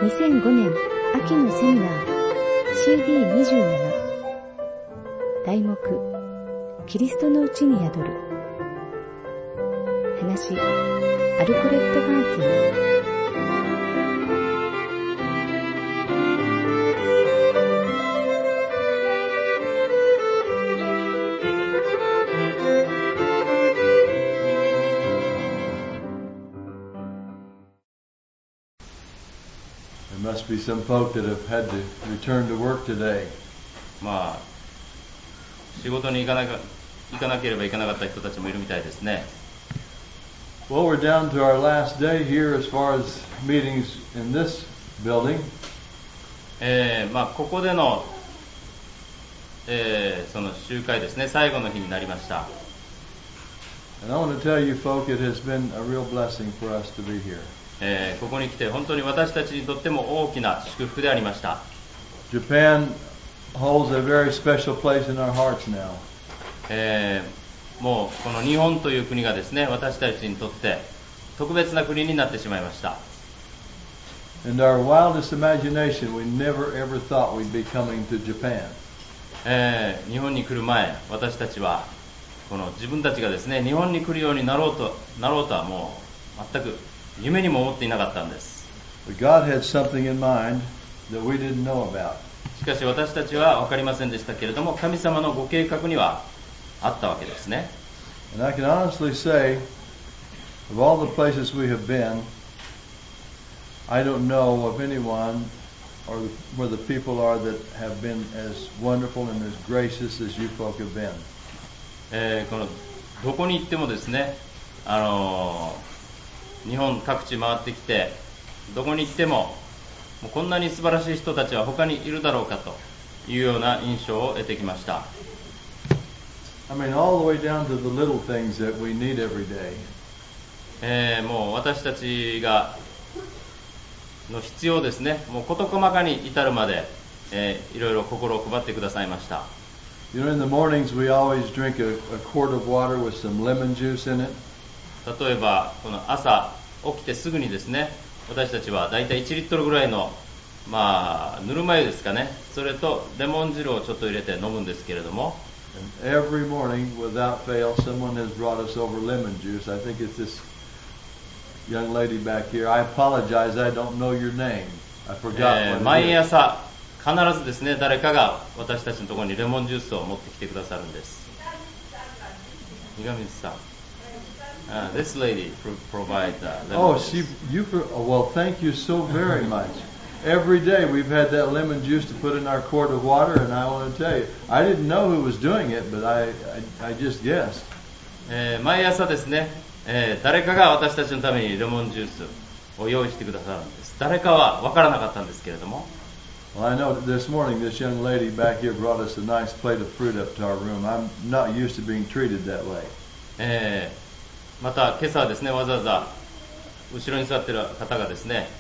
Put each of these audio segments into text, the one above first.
2005年秋のセミナー CD27 題目キリストのうちに宿る話アルコレット・パーティー There must be some folk that have had to return to work today. まあ仕事に行かなければいけなかった人たちもいるみたいですね。 Well, we're down to our last day here as far as meetings in this building. まあここでの、その集会ですね、最後の日になりました。 And I want to tell you folk, it has been a real blessing for us to be here. ここに来て本当に私たちにとっても大きな祝福でありました。 Japan holds a very special place in our hearts now. もうこの日本という国がですね、私たちにとって特別な国になってしまいました。 In our wildest imagination, we never ever thought we'd be coming to Japan. 日本に来る前、私たちはこの自分たちがですね、日本に来るようになろうとはもう全く夢にも思っていなかったんです。 But God had something in mind that we didn't know about. しかし私たちは分かりませんでしたけれども、神様のご計画にはあったわけですね。 And I can honestly say, of all the places we have been, I don't know of anyone or where the people are that have been as wonderful and as gracious as you folk have been. このどこに行ってもですね、日本各地回ってきて、どこに行っても、もうこんなに素晴らしい人たちは他にいるだろうかというような印象を得てきました。 I mean, all the way down to the little things that we need every day. もう私たちがの必要ですね、もう事細かに至るまで、いろいろ心を配ってくださいました。 You know, in the mornings we always drink a quart of water with some lemon juice in it. 例えばこの朝起きてすぐにですね、私たちはだいたい1リットルぐらいのぬるま湯ですかね、それとレモン汁をちょっと入れて飲むんですけれども、 And every morning without fail someone has brought us over lemon juice. I think it's this young lady back here. I apologize, I don't know your name. I forgot what it is. 毎朝必ずですね、誰かが私たちのところにレモンジュースを持ってきてくださるんです。三上さん。This lady provide lemon juice. Well, thank you so very much. Every day we've had that lemon juice to put in our quart of water, and I want to tell you, I didn't know who was doing it, but I just guessed. 毎朝ですね、誰かが私たちのためにレモンジュースを用意してくださるんです。誰かは分からなかったんですけれども。 Well, I know this morning this young lady back here brought us a nice plate of fruit up to our room. I'm not used to being treated that way. また今朝はですね、わざわざ後ろに座っている方がですね、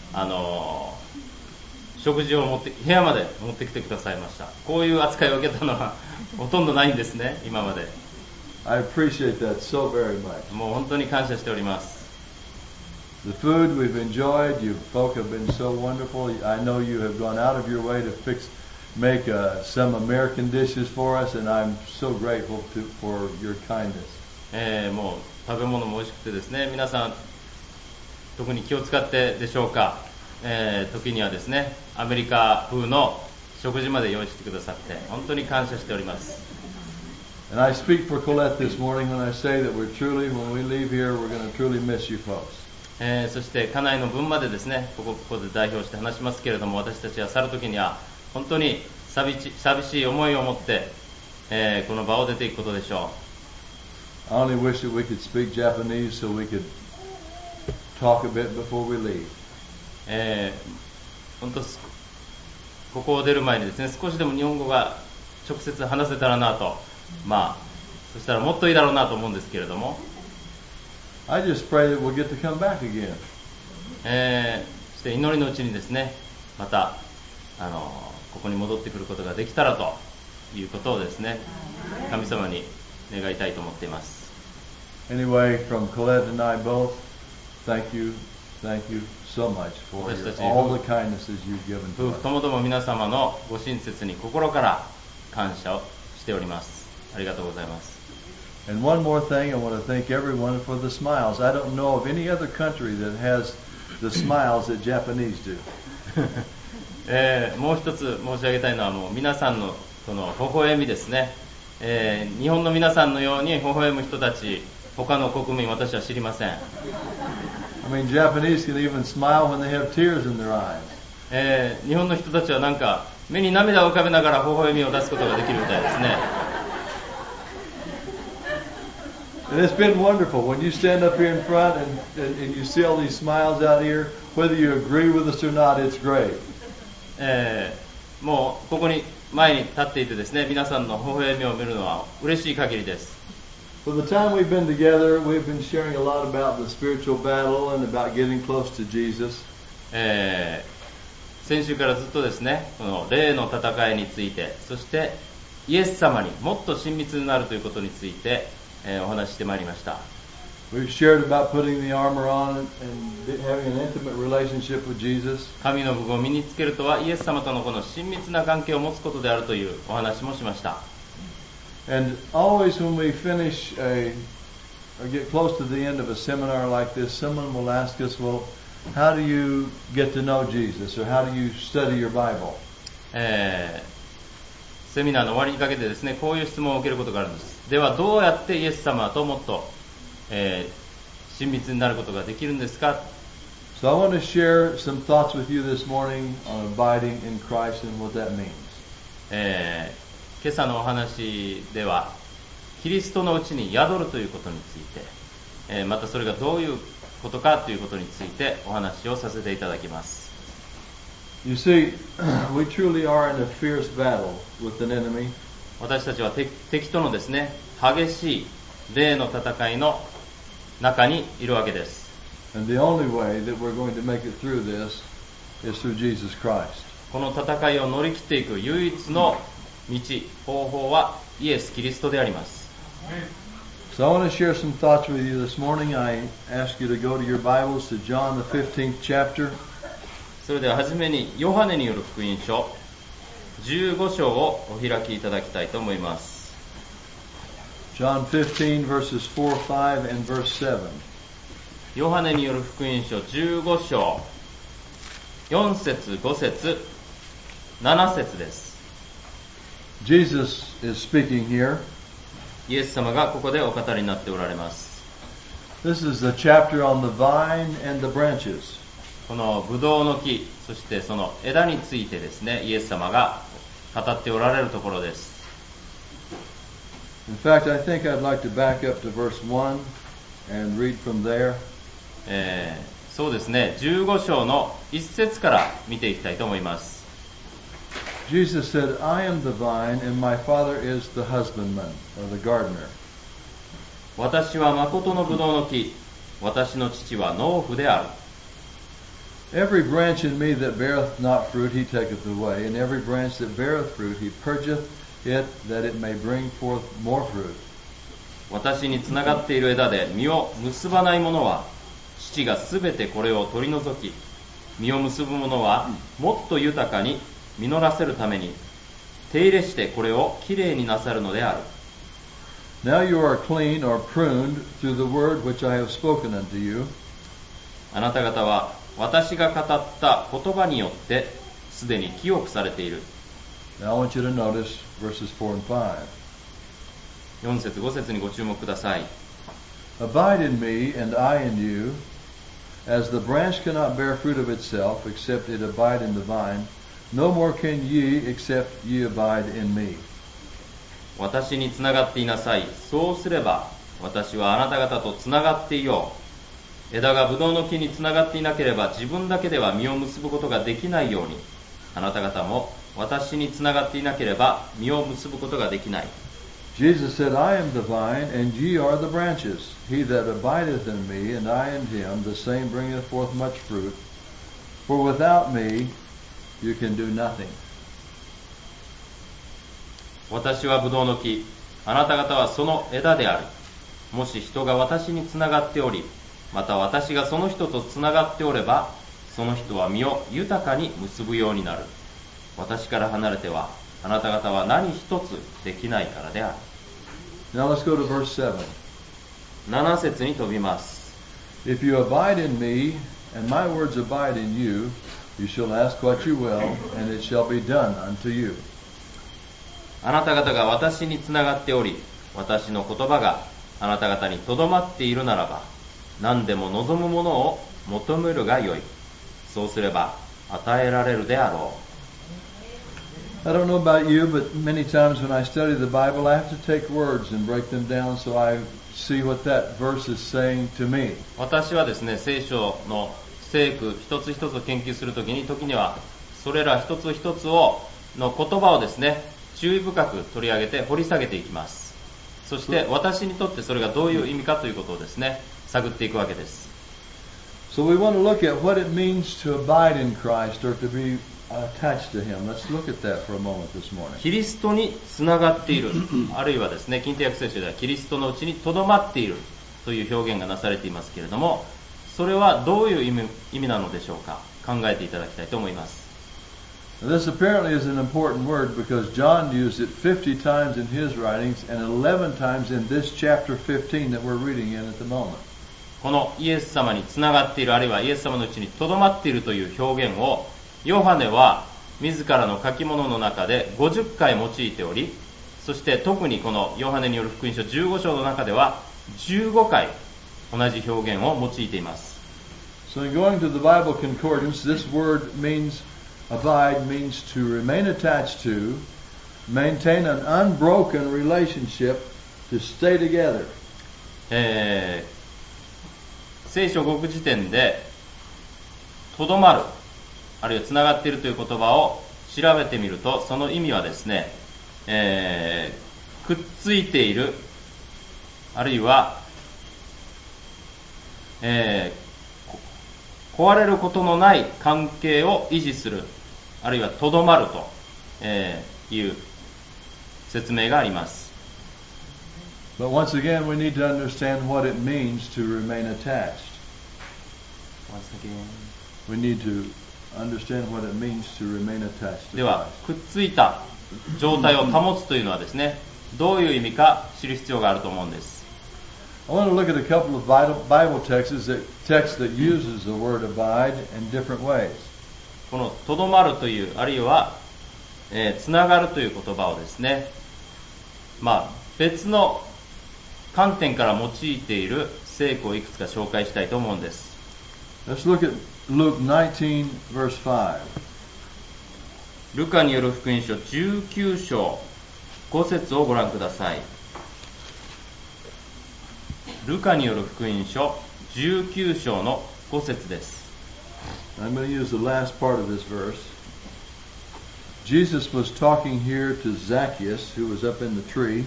食事を部屋まで持ってきてくださいました。こういう扱いを受けたのはほとんどないんですね、今まで。 I appreciate that so very much. もう本当に感謝しております。 The food we've enjoyed, you folk have been so wonderful. I know you have gone out of your way to make some American dishes for us, and I'm so grateful for your kindness. もう食べ物も美味しくてですね、皆さん特に気を使ってでしょうか、時にはですね、アメリカ風の食事まで用意してくださって本当に感謝しております。 And I speak for Colette this morning when I say that when we leave here, we're going to truly miss you folks. そして家内の分までですね、ここで代表して話しますけれども、私たちは去る時には本当に寂しい思いを持って、この場を出ていくことでしょう。 I only wish that we could speak Japanese so we could talk a bit before we leave. 本当ここを出る前にですね、少しでも日本語が直接話せたらなと、そしたらもっといいだろうなと思うんですけれども。 I just pray that we'll get to come back again. そして祈りのうちにですね、またここに戻ってくることができたらということをですね、神様に願いたいと思っています。 Anyway, from Colette and I both, thank you thank you so much for 私たち all the kindnesses you've given 夫 to 婦 us. ともども皆様のご親切に心から感謝をしております。ありがとうございます。 And one more thing, I want to thank everyone for the smiles. I don't know of any other country that has the smiles that Japanese do. もう一つ申し上げたいのはもう皆さんのその微笑みですね。日本の皆さんのように微笑む人たち、他の国民私は知りません。 I mean, Japanese can even smile when they have tears in their eyes. 日本の人たちはなんか目に涙を浮かべながら微笑みを出すことができるみたいですね。 And it's been wonderful when you stand up here in front and you see all these smiles out here, whether you agree with us or not, it's great. もうここに前に立っていてですね、皆さんの微笑みを見るのは嬉しい限りです。 For the time we've been together, we've been sharing a lot about the spiritual battle and about getting close to Jesus. 先週からずっとですね、この霊の戦いについて、そしてイエス様にもっと親密になるということについて、お話ししてまいりました。 We've shared about putting the armor on and having an intimate relationship with Jesus. 神の武具を身につけるとはイエス様とのこの親密な関係を持つことであるというお話もしました。 And always when we finish or get close to the end of a seminar like this, someone will ask us, well, how do you get to know Jesus or how do you study your Bible? セミナーの終わりにかけてですね、こういう質問を受けることがあるんです。ではどうやってイエス様ともっと、親密になることができるんですか？ So I want to share some thoughts with you this morning on abiding in Christ and what that means. 今朝のお話ではキリストのうちに宿るということについて、またそれがどういうことかということについてお話をさせていただきます。 You see, we truly are in a fierce battle with an enemy. 私たちは敵とのですね、激しい霊の戦いの中にいるわけです。 And the only way that we're going to make it through this is through Jesus Christ. この戦いを乗り切っていく唯一の道、方法はイエス・キリストであります。 So I want to share some thoughts with you this morning. I ask you to go to your Bibles to John the 15th chapter. それでは初めにヨハネによる福音書15章をお開きいただきたいと思います。 John 15 verses 4, 5 and verse 7. ヨハネによる福音書15章4節5節7節です。 Jesus is speaking here. イエス様がここでお語りになっておられます。 This is the chapter on the vine and the branches. このブドウの木、そしてその枝についてですね、イエス様が語っておられるところです。 In fact, I think I'd like to back up to verse 1 and read from there. そうですね、15章の1節から見ていきたいと思います。 Jesus said, I am the vine and my Father is the husbandman or the gardener. 私は誠のブドウの木、私の父は農夫である。 Every branch in me that beareth not fruit he taketh away, and every branch that beareth fruit he purgeth it, that it may bring forth more fruit. 私につながっている枝で実を結ばないものは、父がすべてこれを取り除き、実を結ぶものはもっと豊かに実らせるために、手入れしてこれをきれいになさるのである。 Now you are clean or pruned through the word which I have spoken unto you. あなた方は私が語った言葉によってすでに清くされている。 Now I want you to notice verses 4 and 5. 4節5節にご注目ください。 Abide in me and I in you, as the branch cannot bear fruit of itself except it abide in the vine, no more can ye except ye abide in me. 私につながっていなさい。そうすれば私はあなた方とつながっていよう。枝がブドウの木につながっていなければ自分だけでは実を結ぶことができないように、あなた方も私につながっていなければ実を結ぶことができない。 Jesus said, I am the vine, and ye are the branches. He that abideth in me, and I in him, the same bringeth forth much fruit. For without me you can do nothing. 私はブドウの木、あなた方はその枝である。もし人が私につながっており、 また私がその人とつながっておれば、その人は身を豊かに結ぶようになる。私から離れてはあなた方は何一つできないからである。 Now let's go to verse 7. 7節に飛びます。 If you abide in me, and my words abide in you, you shall ask what you will, and it shall be done unto you. あなた方が私につながっており、私の言葉があなた方にとどまっているならば、何でも望むものを求めるがよい。そうすれば与えられるであろう。 I don't know about you, but many times when I study the Bible, I have to take words and break them down so I see what that verse is saying to me. 私はですね、聖書の聖句一つ一つを研究するときに、時にはそれら一つ一つの言葉をですね、注意深く取り上げて掘り下げていきます。そして私にとってそれがどういう意味かということをですね、探っていくわけです。 So we want to look at what it means to abide in Christ or to be attached to Him. Let's look at that for a moment this morning. キリストにつながっている、あるいはですね、近鉄訳聖書ではキリストのうちにとどまっているという表現がなされていますけれども、それはどういう意味なのでしょうか。考えていただきたいと思います。 This apparently is an important word because John used it 50 times in his writings and 11 times in this chapter 15 that we're reading in at the moment. このイエス様につながっている、あるいはイエス様のうちにとどまっているという表現をヨハネは自らの書き物の中で50回用いており、そして特にこのヨハネによる福音書15章の中では15回同じ表現を用いています。 So in going to the Bible Concordance, this word means abide means to remain attached to, maintain an unbroken relationship, to stay together. 聖書語句辞典でとどまる、あるいはつながっているという言葉を調べてみると、その意味はですね、くっついている、あるいは、壊れることのない関係を維持する、あるいはとどまるという説明があります。 But once again, we need to understand what it means to remain attached. Once again. We need to understand what it means to remain attached to では、 Christ. くっついた状態を保つというのはですね、どういう意味か知る必要があると思うんです。 I want to look at a couple of Bible texts that uses the word abide in different ways. このとどまるという、あるいは、つながるという言葉をですね、別の観点から用いている聖句をいくつか紹介したいと思うんです。 Let's look at Luke 19 verse 5. ルカによる福音書19章5節をご覧ください。ルカによる福音書19章の5節です。 I'm going to use the last part of this verse. Jesus was talking here to Zacchaeus, who was up in the tree.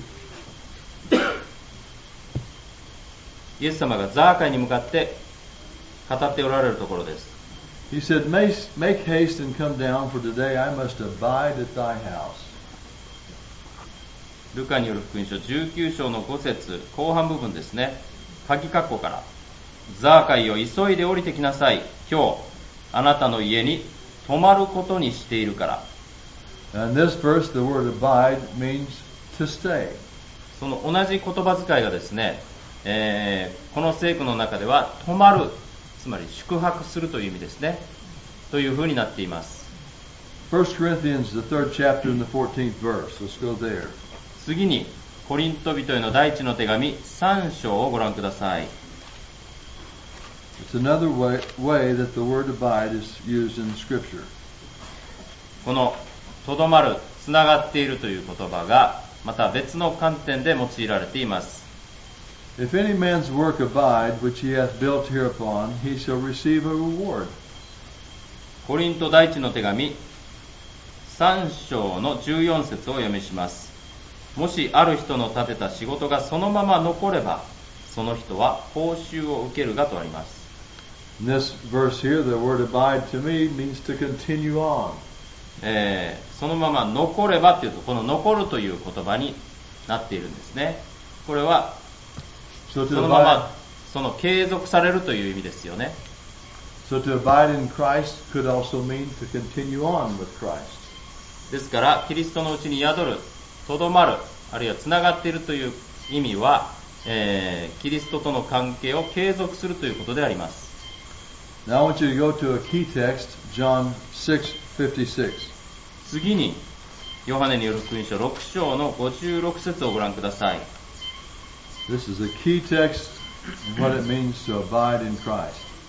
イエス様がザーカイに向かって語っておられるところです。 He said, Make haste and come down, for today I must abide at thy house. ルカによる福音書19章の5節後半部分ですね。鍵括弧から、ザーカイを急いで降りてきなさい。今日あなたの家に泊まることにしているから。 And in this verse, the word abide means to stay. その同じ言葉遣いがですね、この聖句の中では泊まる、つまり宿泊するという意味ですね、というふうになっています。 1 Corinthians, the 3rd chapter and the 14th verse. Let's go there. 次にコリント人への第一の手紙3章をご覧ください。 It's another way that the word abide is used in Scripture. このとどまる、つながっているという言葉がまた別の観点で用いられています。 If any man's work abide, which he hath built hereupon, he shall receive a reward. コリント第一の手紙3章の14節を読みします。もしある人の立てた仕事がそのまま残れば、その人は報酬を受けるがとあります。 In this verse here, the word abide to me means to continue on. そのまま残ればというと、この残るという言葉になっているんですね。これはそのままその継続されるという意味ですよね。 So to abide in Christ could also mean to continue on with Christ. ですからキリストのうちに宿る、とどまる、あるいはつながっているという意味は、キリストとの関係を継続するということであります。 Now I want you to go to a key text, John 6:56. 次にヨハネによる福音書6章の56節をご覧ください。 This is a key text in what it means to abide in Christ.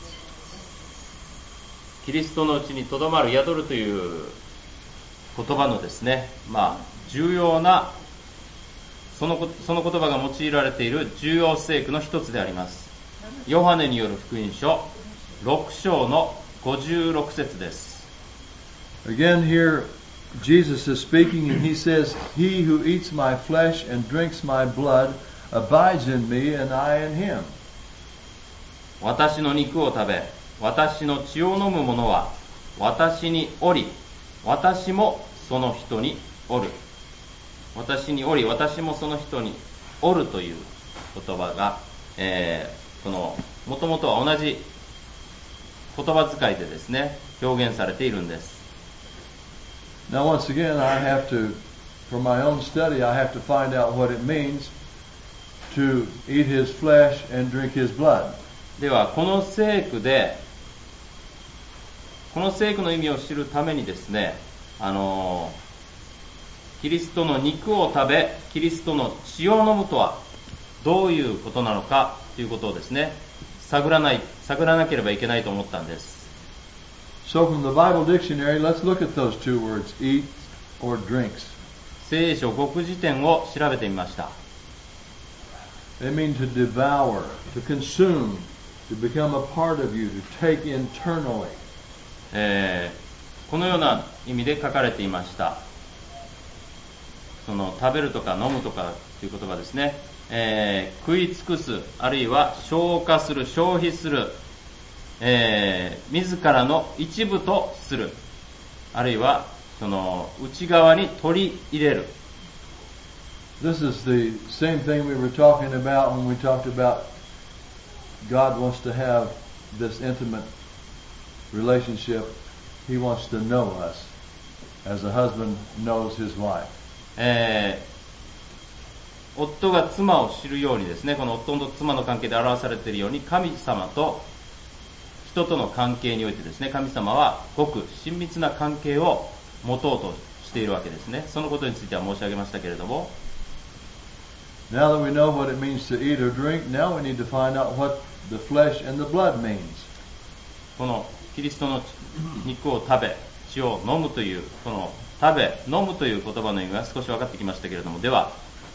キリストのうちにとどまる、宿るという言葉のですね、重要なその言葉が用いられている重要聖句の一つであります。ヨハネによる福音書6章の56節です。 Again here, Jesus is speaking and he says, He who eats my flesh and drinks my blood abides in me and I in him. 私の肉を食べ、私の血を飲む者は私におり、私もその人におる。私におり、私もその人におるという言葉が、もともとは同じ言葉遣いでですね、表現されているんです。 Now once again, I have to, for my own study, I have to find out what it means to eat his flesh and drink his blood. では、この聖句の意味を知るためにですね、キリストの肉を食べ、キリストの血を飲むとはどういうことなのかということをですね、探らなければいけないと思ったんです。 So from the Bible dictionary, let's look at those two words, eat or drinks. 聖書極辞典を調べてみました。 They mean to devour, to consume, to become a part of you, to take internally. このような意味で書かれていました。その食べるとか飲むとかという言葉ですね、食い尽くす、あるいは消化する、消費する、自らの一部とする、あるいはその内側に取り入れる。 This is the same thing we were talking about when we talked about God wants to have this intimate relationship. He wants to know us as a husband knows his wife. 夫が妻を知るようにですね、この夫と妻の関係で表されているように、神様と人との関係においてですね、神様はごく親密な関係を持とうとしているわけですね。そのことについては申し上げましたけれども、 Now that we know what it means to eat or drink, now we need to find out what the flesh and the blood means. このキリストの肉を食べ、血を飲むという、この食べ、飲むという言葉の意味が少し分かってきましたけれども、では、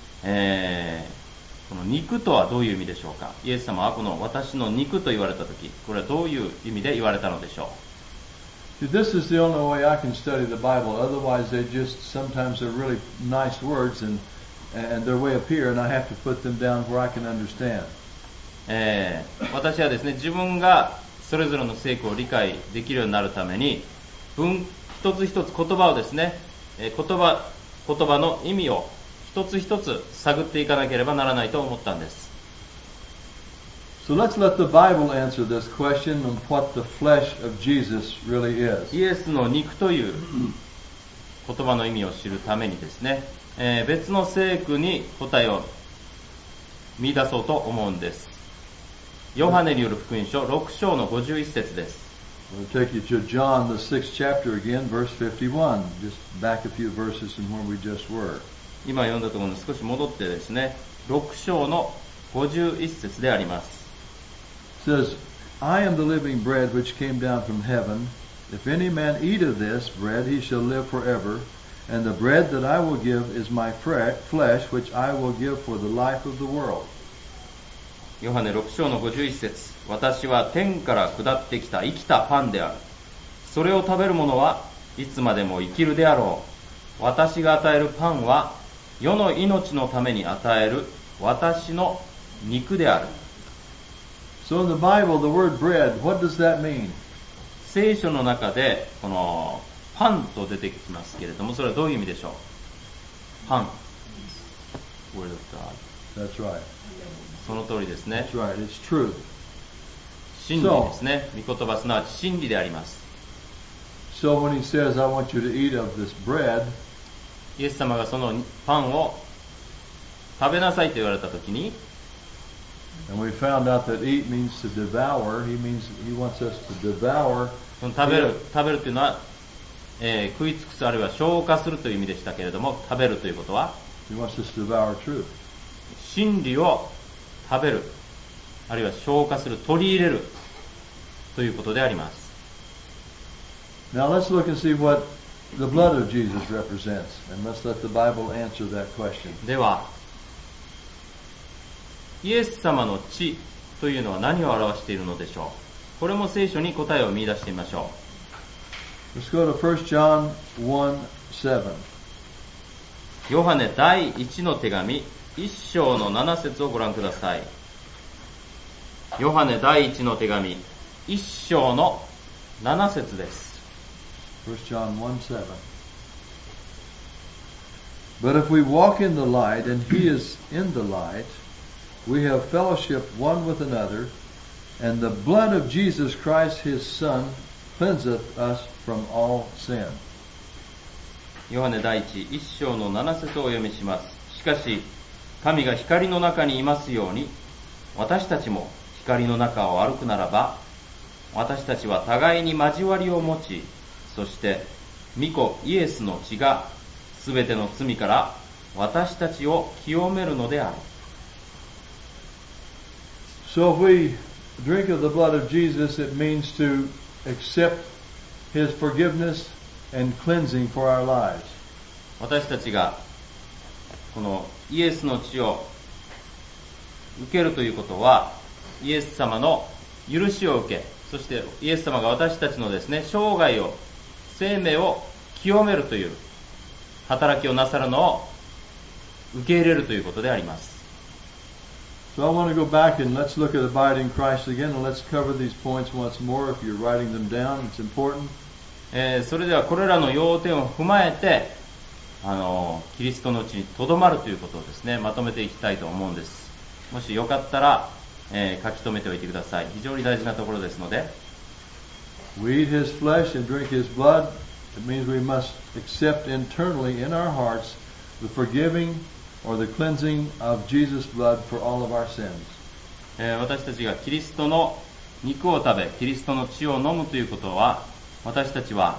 この肉とはどういう意味でしょうか。イエス様はこの私の肉と言われたとき、これはどういう意味で言われたのでしょう。 This is the only way I can study the Bible. Otherwise, they just sometimes they're really nice words and they're way up here, and I have to put them down where I can understand. 私はですね、自分がそれぞれの聖句を理解できるようになるために、一つ一つ言葉をですね、言葉の意味を一つ一つ探っていかなければならないと思ったんです。 So let's let the Bible answer this question of what the flesh of Jesus really is. イエスの肉という言葉の意味を知るためにですね、別の聖句に答えを見出そうと思うんです。ヨハネによる福音書6章の51節です。 We'll take you to John, the 6th chapter again, verse 51. Just back a few verses from where we just were. 今読んだところに少し戻ってですね、6章の51節であります。 It says, I am the living bread which came down from heaven. If any man eat of this bread, he shall live forever. And the bread that I will give is my flesh, which I will give for the life of the world. ヨハネ6章の51節、私は天から下ってきた生きたパンである。それを食べる者はいつまでも生きるであろう。私が与えるパンは世の命のために与える私の肉である。 So in the Bible, the word bread, what does that mean? 聖書の中でこのパンと出てきますけれども、それはどういう意味でしょう。パン。Word of God. That's right. そその通りですね。 That's right, it's truth. 真理ですね。御言葉すなわち真理であります。 So when he says, I want you to eat of this bread, イエス様がそのパンを食べなさいと言われたときに、 and we found out that eat means to devour, he wants us to devour. その食べるというのは、食い尽くすあるいは消化するという意味でしたけれども、食べるということは He wants us to devour truth. 真理を食べるあるいは消化する、取り入れるということであります。 Now let's look and see what the blood of Jesus represents, and let's let the Bible answer that question. ではイエス様の血というのは何を表しているのでしょう。これも聖書に答えを見出してみましょう。 Let's go to 1 John 1:7. ヨハネ第1の手紙1章の7節をご覧ください。ヨハネ第1の手紙1章の7節です。 1 John 1:7. But if we walk in the light, and he is in the light, we have fellowship one with another, and the blood of Jesus Christ his Son cleanseth us from all sin. ヨハネ第1章の7節をお読みします。しかし神が光の中にいますように、私たちも光の中を歩くならば、私たちは互いに交わりを持ち、そして御子イエスの血がすべての罪から私たちを清めるのである。 So if we drink of the blood of Jesus, it means to accept his forgiveness and cleansing for our lives. 私たちがこのイエスの血を受けるということは、イエス様の許しを受け、そしてイエス様が私たちのですね、生涯を、生命を清めるという働きをなさるのを受け入れるということであります。 So I want to go back and let's look at abiding in Christ again, and let's cover these points once more. If you're writing them down, it's important. それではこれらの要点を踏まえて、キリストのうちにとどまるということをですね、まとめていきたいと思うんです。もしよかったら、書き留めておいてください。非常に大事なところですので。 We eat his flesh and drink his blood. It means we must accept internally in our hearts the forgiving or the cleansing of Jesus' blood for all of our sins. 私たちがキリストの肉を食べ、キリストの血を飲むということは、私たちは、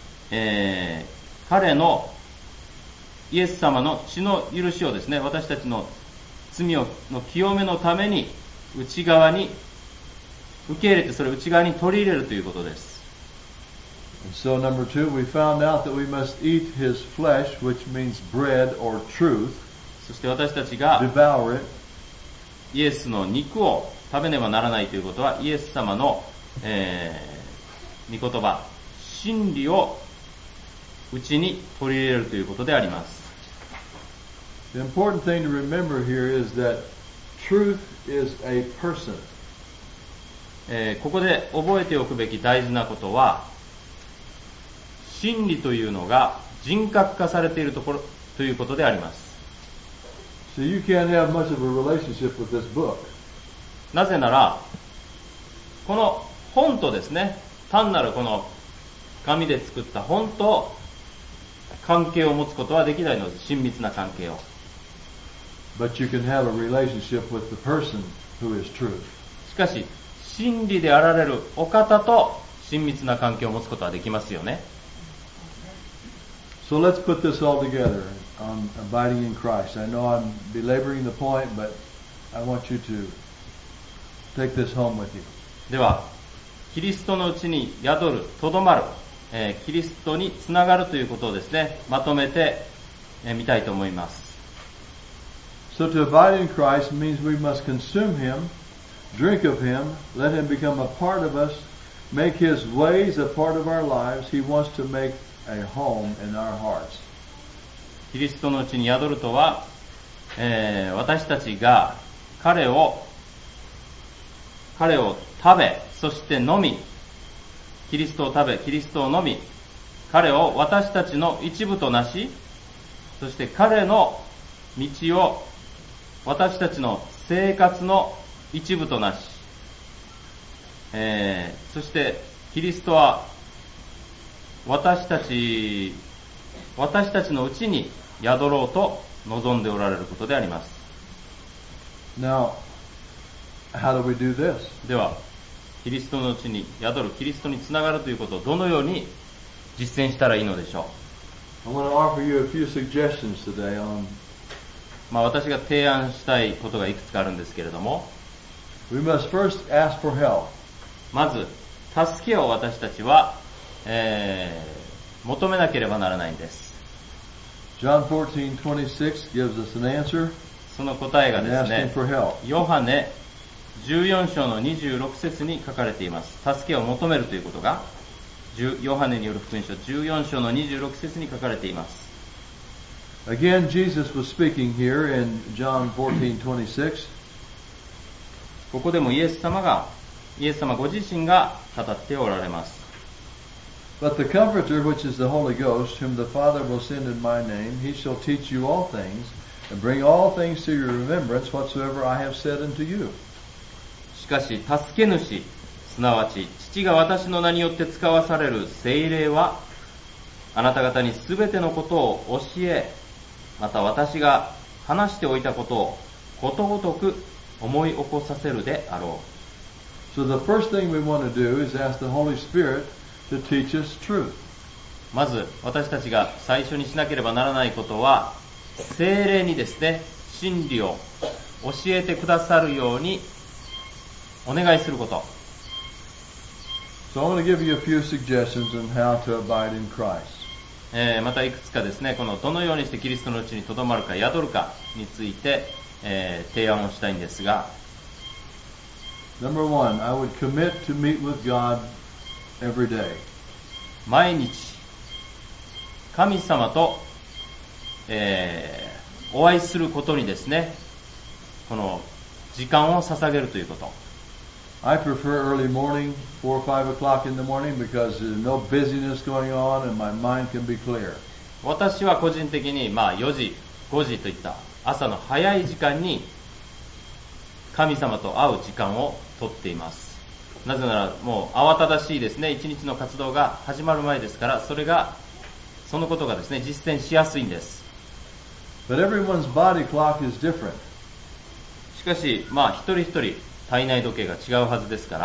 彼のイエス様の血の許しをですね、私たちの罪の清めのために内側に受け入れて、それを内側に取り入れるということです。 And so number 2, we found out that we must eat his flesh, which means bread or truth. そして私たちが Devour it. イエスの肉を食べねばならないということは、イエス様の、御言葉、真理を内に取り入れるということであります。 The important thing to remember here is that truth is a person. ここで覚えておくべき大事なことは、真理というのが人格化されているところということであります。 So you can't have much of a relationship with this book. なぜなら、この本とですね、単なるこの紙で作った本と関係を持つことはできないのです。親密な関係を。 But you can have a relationship with the person who is truth. しかし、真理であられるお方と親密な関係を持つことはできますよね。 So let's put this all together on abiding in Christ. I know I'm belaboring the point, but I want you to take this home with you. では、キリストのうちに宿る、とどまる、キリストにつながるということをですね、まとめてみたいと思います。 So to abide in Christ means we must consume him, drink of him, let him become a part of us, make his ways a part of our lives. He wants to make a home in our hearts. キリストのうちに宿るとは、私たちが彼を食べ、そして飲み、キリストを食べ、キリストを飲み、彼を私たちの一部となし、そして彼の道を私たちの生活の一部となし、そしてキリストは私たちのうちに宿ろうと望んでおられることであります。 Now, how do we do this? では、キリストのうちに宿る、キリストにつながるということをどのように実践したらいいのでしょう。 I want to offer you a few suggestions today on 私が提案したいことがいくつかあるんですけれども、 we must first ask for help. まず助けを私たちは、求めなければならないんです。 John 14:26 gives us an answer. その答えがです Asking ね、 for help. ヨハネ14章の26節に書かれています。助けを求めるということがヨハネによる福音書14章の26節に書かれています。 Again, Jesus was speaking here in John 14:26. ここでもイエス様ご自身が語っておられます。 But the Comforter, which is the Holy Ghost, whom the Father will send in my name, he shall teach you all things, and bring all things to your remembrance whatsoever I have said unto you. しかし、助け主、すなわち父が私の名によって使わされる聖霊は、あなた方にすべてのことを教え、また私が話しておいたことをことごとく思い起こさせるであろう。 So the first thing we want to do is ask the Holy Spirit to teach us truth. まず私たちが最初にしなければならないことは、聖霊にですね、真理を教えてくださるようにお願いすること。 So I want to give you a few suggestions on how to abide in Christ. またいくつかですね、このどのようにしてキリストのうちにとどまるか宿るかについて、提案をしたいんですが、 Number one, I would commit to meet with God every day. 毎日神様と、お会いすることにですね、この時間を捧げるということ。 I prefer early morning, 4 or 5 o'clock in the morning, because there's no busyness going on and my mind can be clear. 私は個人的に4時、5時といった朝の早い時間に神様と会う時間をとっています。なぜならもう慌ただしいですね、一日の活動が始まる前ですから、そのことがですね、実践しやすいんです。 But everyone's body clock is different. しかし一人一人体内時計が違うはずですから。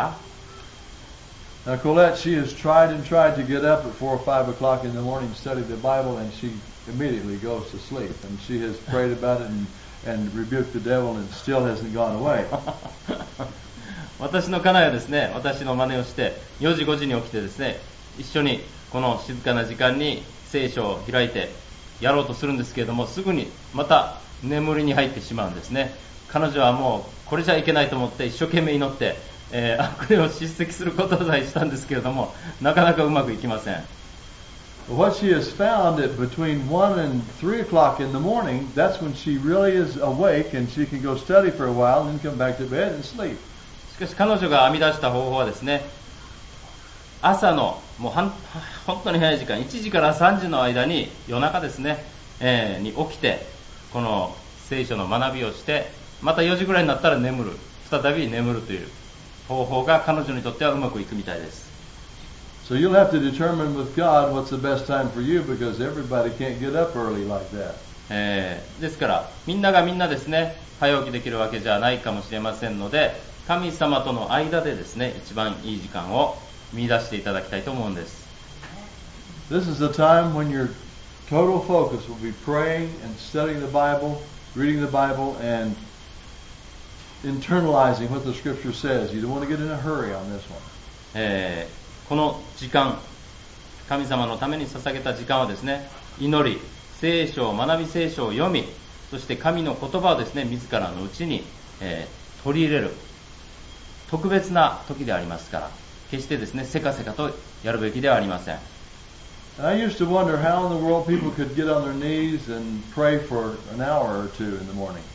Now Colette, she has tried and tried to get up at 4 or 5 o'clock in the morning and study the Bible, and she immediately goes to sleep. And she has prayed about it and rebuked the devil, and it still hasn't gone away. 私の家内はですね、私の真似をして4時5時に起きてですね、一緒にこの静かな時間に聖書を開いてやろうとするんですけれども、すぐにまた眠りに入ってしまうんですね。彼女はもうこれじゃいけないと思って一生懸命祈って、悪霊を叱責することさえしたんですけれども、なかなかうまくいきません。 What she has found that between 1 and 3 o'clock in the morning, that's when she really is awake and she can go study for a while and then come back to bed and sleep. しかし彼女が編み出した方法はですね、朝のもう本当に早い時間、1時から3時の間に夜中ですね、に起きてこの聖書の学びをして、また4時ぐらいになったら眠る、再び眠るという方法が彼女にとってはうまくいくみたいです。 So you'll have to determine with God what's the best time for you, because everybody can't get up early like that. ですからみんながみんなですね、早起きできるわけじゃないかもしれませんので、神様との間でですね、一番いい時間を見出していただきたいと思うんです。 This is the time when your total focus will be praying and studying the Bible, reading the Bible, and internalizing what the Scripture says. You don't want to get in a hurry on this one. この時間、神様のために捧げた時間はですね、祈り、聖書を学び、聖書を読み、そして神の言葉をですね、自らのうちに、取り入れる特別な時でありますから、決してですね、せかせかとやるべきではありません。 I used to wonder how in the world people could get on their knees and pray for an hour or two in the morning.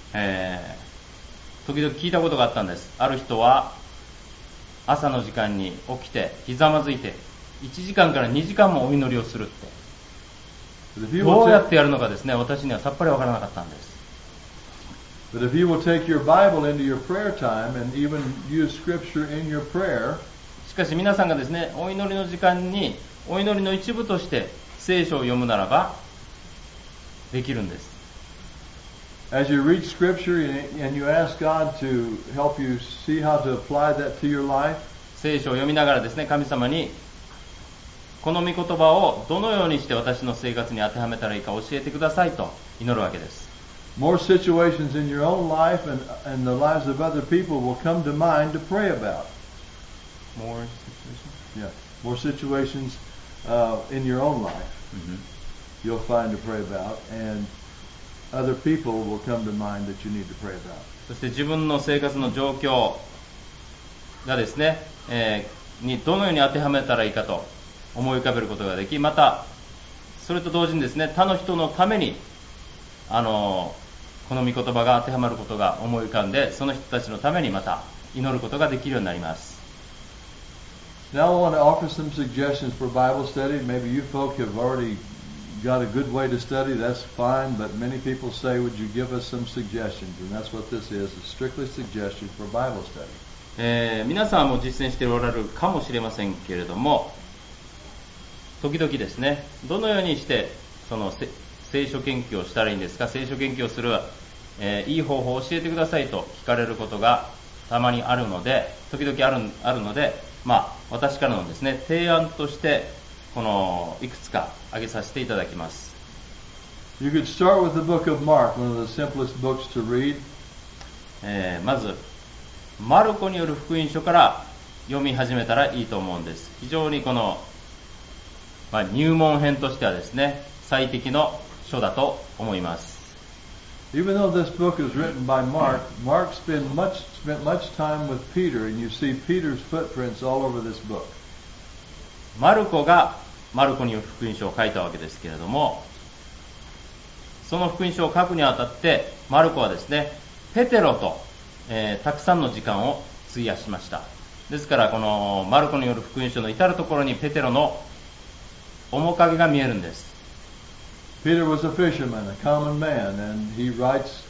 時々聞いたことがあったんです。ある人は朝の時間に起きてひざまずいて1時間から2時間もお祈りをするって、どうやってやるのかですね、私にはさっぱりわからなかったんです。 But if you will take your Bible into your prayer time and even use Scripture in your prayer, しかし皆さんがですね、お祈りの時間にお祈りの一部として聖書を読むならばできるんです。 as you read Scripture and you ask God to help you see how to apply that to your life, 聖書を読みながらですね、神様にこの御言葉をどのようにして私の生活に当てはめたらいいか教えてくださいと祈るわけです。 more situations in your own life and the lives of other people will come to mind to pray about. More situations? Yeah, more situations in your own life you'll find to pray about, and other people will come to mind that you need to pray about. そして自分の生活の状況がですね、にどのように当てはめたらいいかと思い浮かべることができ、またそれと同時にですね、他の人のためにこの御言葉が当てはまることが思い浮かんで、その人たちのためにまた祈ることができるようになります。 Now I want to offer some suggestions for Bible study. Maybe you folk have already got a good way to study. That's fine, but many people say, would you give us some suggestions? And that's what this is, a strictly suggestion for Bible study. 皆さんも実践しておられるかもしれませんけれども、時々ですね、どのようにしてその聖書研究をしたらいいんですか、聖書研究をする、いい方法を教えてくださいと聞かれることがたまにあるので、時々あるので、私からのですね、提案としてこのいくつか挙げさせていただきます。 You could start with the book of Mark, one of the simplest books to read. まずマルコによる福音書から読み始めたらいいと思うんです。非常にこの、入門編としてはですね、最適の書だと思います。 Even though this book is written by Mark, Mark spent much time with Peter, and you see Peter's footprints all over this book. マルコがマルコによる福音書を書いたわけですけれども、その福音書を書くにあたってマルコはですね、ペテロと、たくさんの時間を費やしました。ですからこのマルコによる福音書の至るところにペテロの面影が見えるんです。 Peter was a fisherman, a common man, and he writes,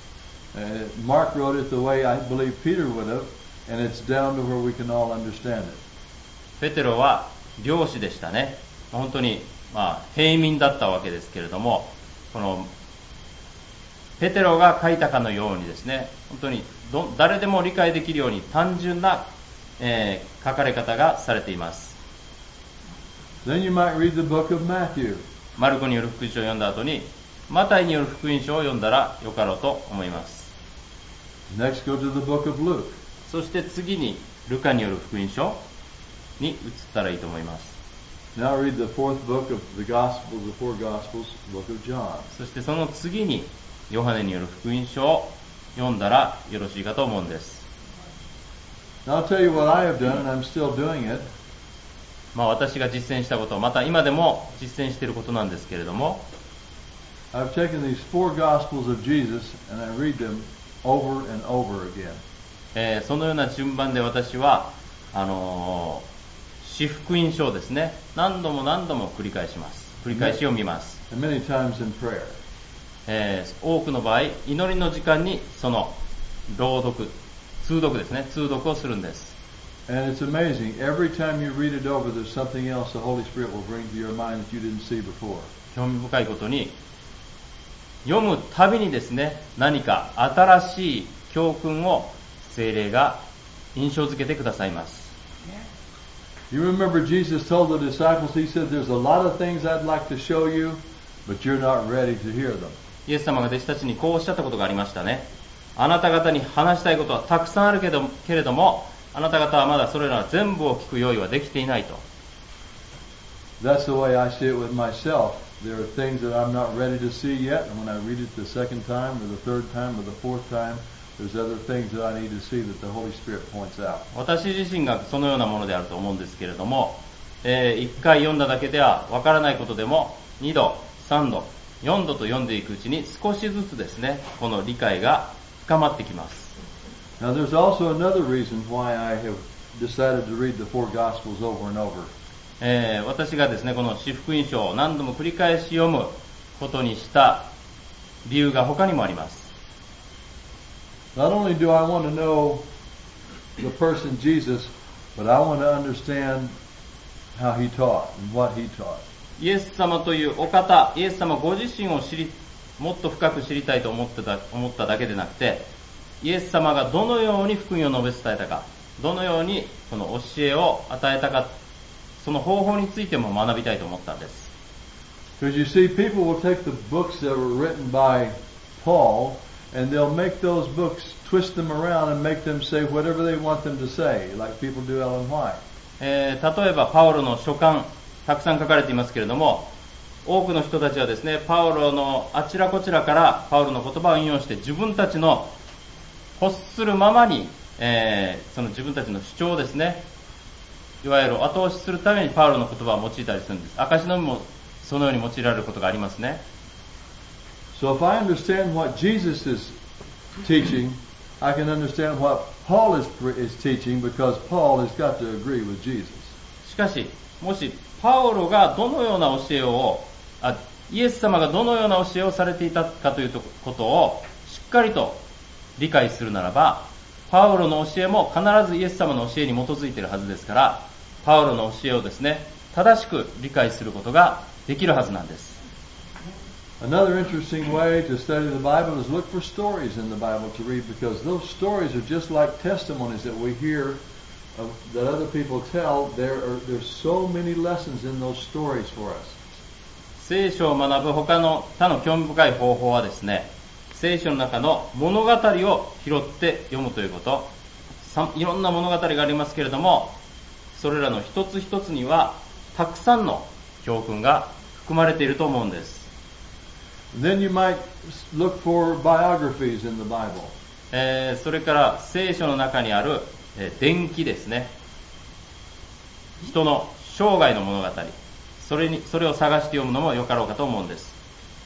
Mark wrote it the way I believe Peter would have, and it's down to where we can all understand it. ペテロは漁師でしたね。本当に、平民だったわけですけれども、このペテロが書いたかのようにですね、本当に誰でも理解できるように単純な、書かれ方がされています。 Then you might read the book of Matthew. マルコによる福音書を読んだ後にマタイによる福音書を読んだらよかろうと思います。 Next go to the book of Luke. そして次にルカによる福音書に移ったらいいと思います。 Now read the fourth book of the Gospels, the four Gospels, the book of John. そしてその次にヨハネによる福音書を読んだらよろしいかと思うんです。 Now I'll tell you what I have done, and I'm still doing it. 私が実践したことをまた今でも実践していることなんですけれども、 I've taken these four Gospels of Jesus and I read them over and over again. そのような順番で私は四福音書をですね、何度も繰り返し読みます。 And many times in prayer. 多くの場合祈りの時間にその通読をするんです。 And it's amazing. Every time you read it over, there's something else the Holy Spirit will bring to your mind that you didn't see before. 興味深いことに読むたびにですね、何か新しい教訓を聖霊が印象づけてくださいます。 You remember Jesus told the disciples, He said, there's a lot of things I'd like to show you, but you're not ready to hear them. イエス様が弟子たちにこうおっしゃったことがありましたね。あなた方に話したいことはたくさんあるけれども、あなた方はまだそれら全部を聞く用意はできていないと。 That's the way I see it with myself. There are things that I'm not ready to see yet, and when I read it the second time or the third time or the fourth time, there's other things that I need to see that the Holy Spirit points out. 私自身がそのようなものであると思うんですけれども、1回読んだだけではわからないことでも2度、3度、4度と読んでいくうちに少しずつですね、この理解が深まってきます。 Now there's also another reason why I have decided to read the four Gospels over and over. 私がですね、この四福音書を何度も繰り返し読むことにした理由が他にもあります。 Not only do I want to know the person Jesus, but I want to understand how he taught and what he taught. イエス様というお方、イエス様ご自身をもっと深く知りたいと思っただけでなくて、イエス様がどのように福音を述べ伝えたか、どのようにこの教えを与えたか、その方法についても学びたいと思ったんです。 Because you see, people will take the books that were written by Paul, and they'll make those books, twist them around and make them say whatever they want them to say, like people do Ellen White. 例えばパウロの書簡、たくさん書かれていますけれども、多くの人たちはですね、パウロのあちらこちらからパウロの言葉を引用して自分たちの欲するままに、その自分たちの主張をですね、いわゆる後押しするためにパウロの言葉を用いたりするんです。証のみもそのように用いられることがありますね。 So if I understand what Jesus is teaching, I can understand what Paul is teaching, because Paul has got to agree with Jesus. しかし、もしパウロがどのような教えを、イエス様がどのような教えをされていたかということをしっかりと理解するならば、パウロの教えも必ずイエス様の教えに基づいているはずですから、パウロの教えをですね、正しく理解することができるはずなんです。 Another interesting way to study the Bible is look for stories in the Bible to read, because those stories are just like testimonies that we hear that other people tell. There's so many lessons in those stories for us. 聖書を学ぶ他の他の興味深い方法はですね、聖書の中の物語を拾って読むということ。いろんな物語がありますけれども、それらの一つ一つにはたくさんの教訓が含まれていると思うんです。 Then you might look for biographies in the Bible. それから聖書の中にある伝記ですね。人の生涯の物語。それを探して読むのもよかろうかと思うんです。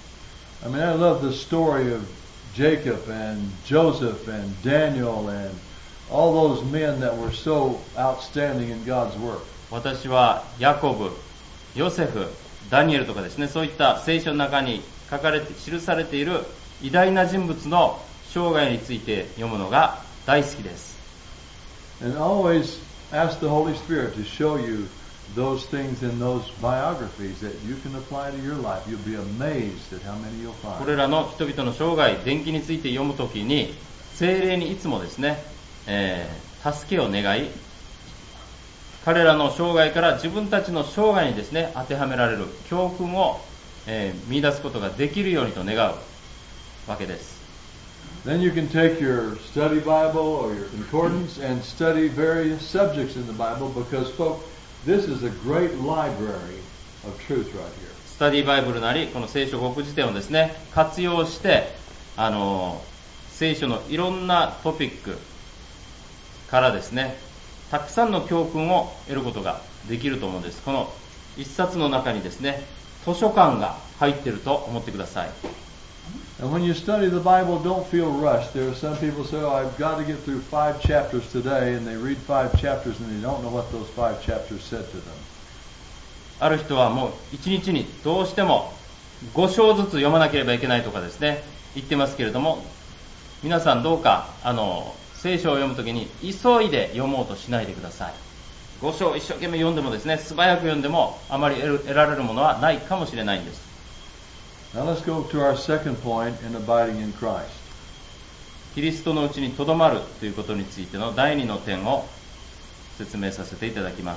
I mean, I love the story of Jacob and Joseph and Daniel and all those men that were so outstanding in God's work. 私はヤコブ、ヨセフ、ダニエルとかですね、そういった聖書の中に記されている偉大な人物の生涯について読むのが大好きです。 And always ask the Holy Spirit to show you those things in those biographies that you can apply to your life. You'll be amazed at how many you'll find. これらの人々の生涯、伝記について読むときに、聖霊にいつもですね、助けを願い、彼らの生涯から自分たちの生涯にですね、当てはめられる教訓を見出すことができるようにと願うわけです。 Then you can take your study Bible or your concordance and study various subjects in the Bible, because, folks, this is a great library of truth right here. スタディバイブルなり、この聖書国辞典をですね、活用して、聖書のいろんなトピックからですね、たくさんの教訓を得ることができると思うんです。この一冊の中にですね、図書館が入っていると思ってください。 And when you study the Bible, don't feel rushed. There are some people say, "Oh, I've got to get through 5 chapters today," and they read 5 chapters and they don't know what those 5 chapters said to them. ある人はもう一日にどうしても5章ずつ読まなければいけないとかですね、言ってますけれども、皆さんどうか聖書を読むときに急いで読もうとしないでください。5章一生懸命読んでもですね、素早く読んでもあまり得られるものはないかもしれないんです。 Now let's go to our second point in abiding in Christ. キリストのうちにとどまるということについての第2の点を説明させていただきます。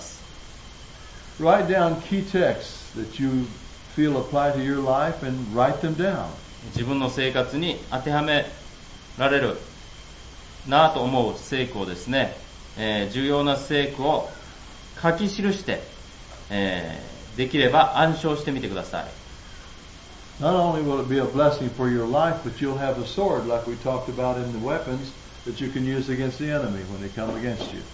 Write down key texts that you feel apply to your life and write them down. 自分の生活に当てはめられるなぁと思う聖句をですね、重要な聖句を書き記して、できれば暗唱してみてください。 Not only will it be a blessing for your life, but you'll have a sword like we talked about in the weapons that you can use against the enemy when they come against you.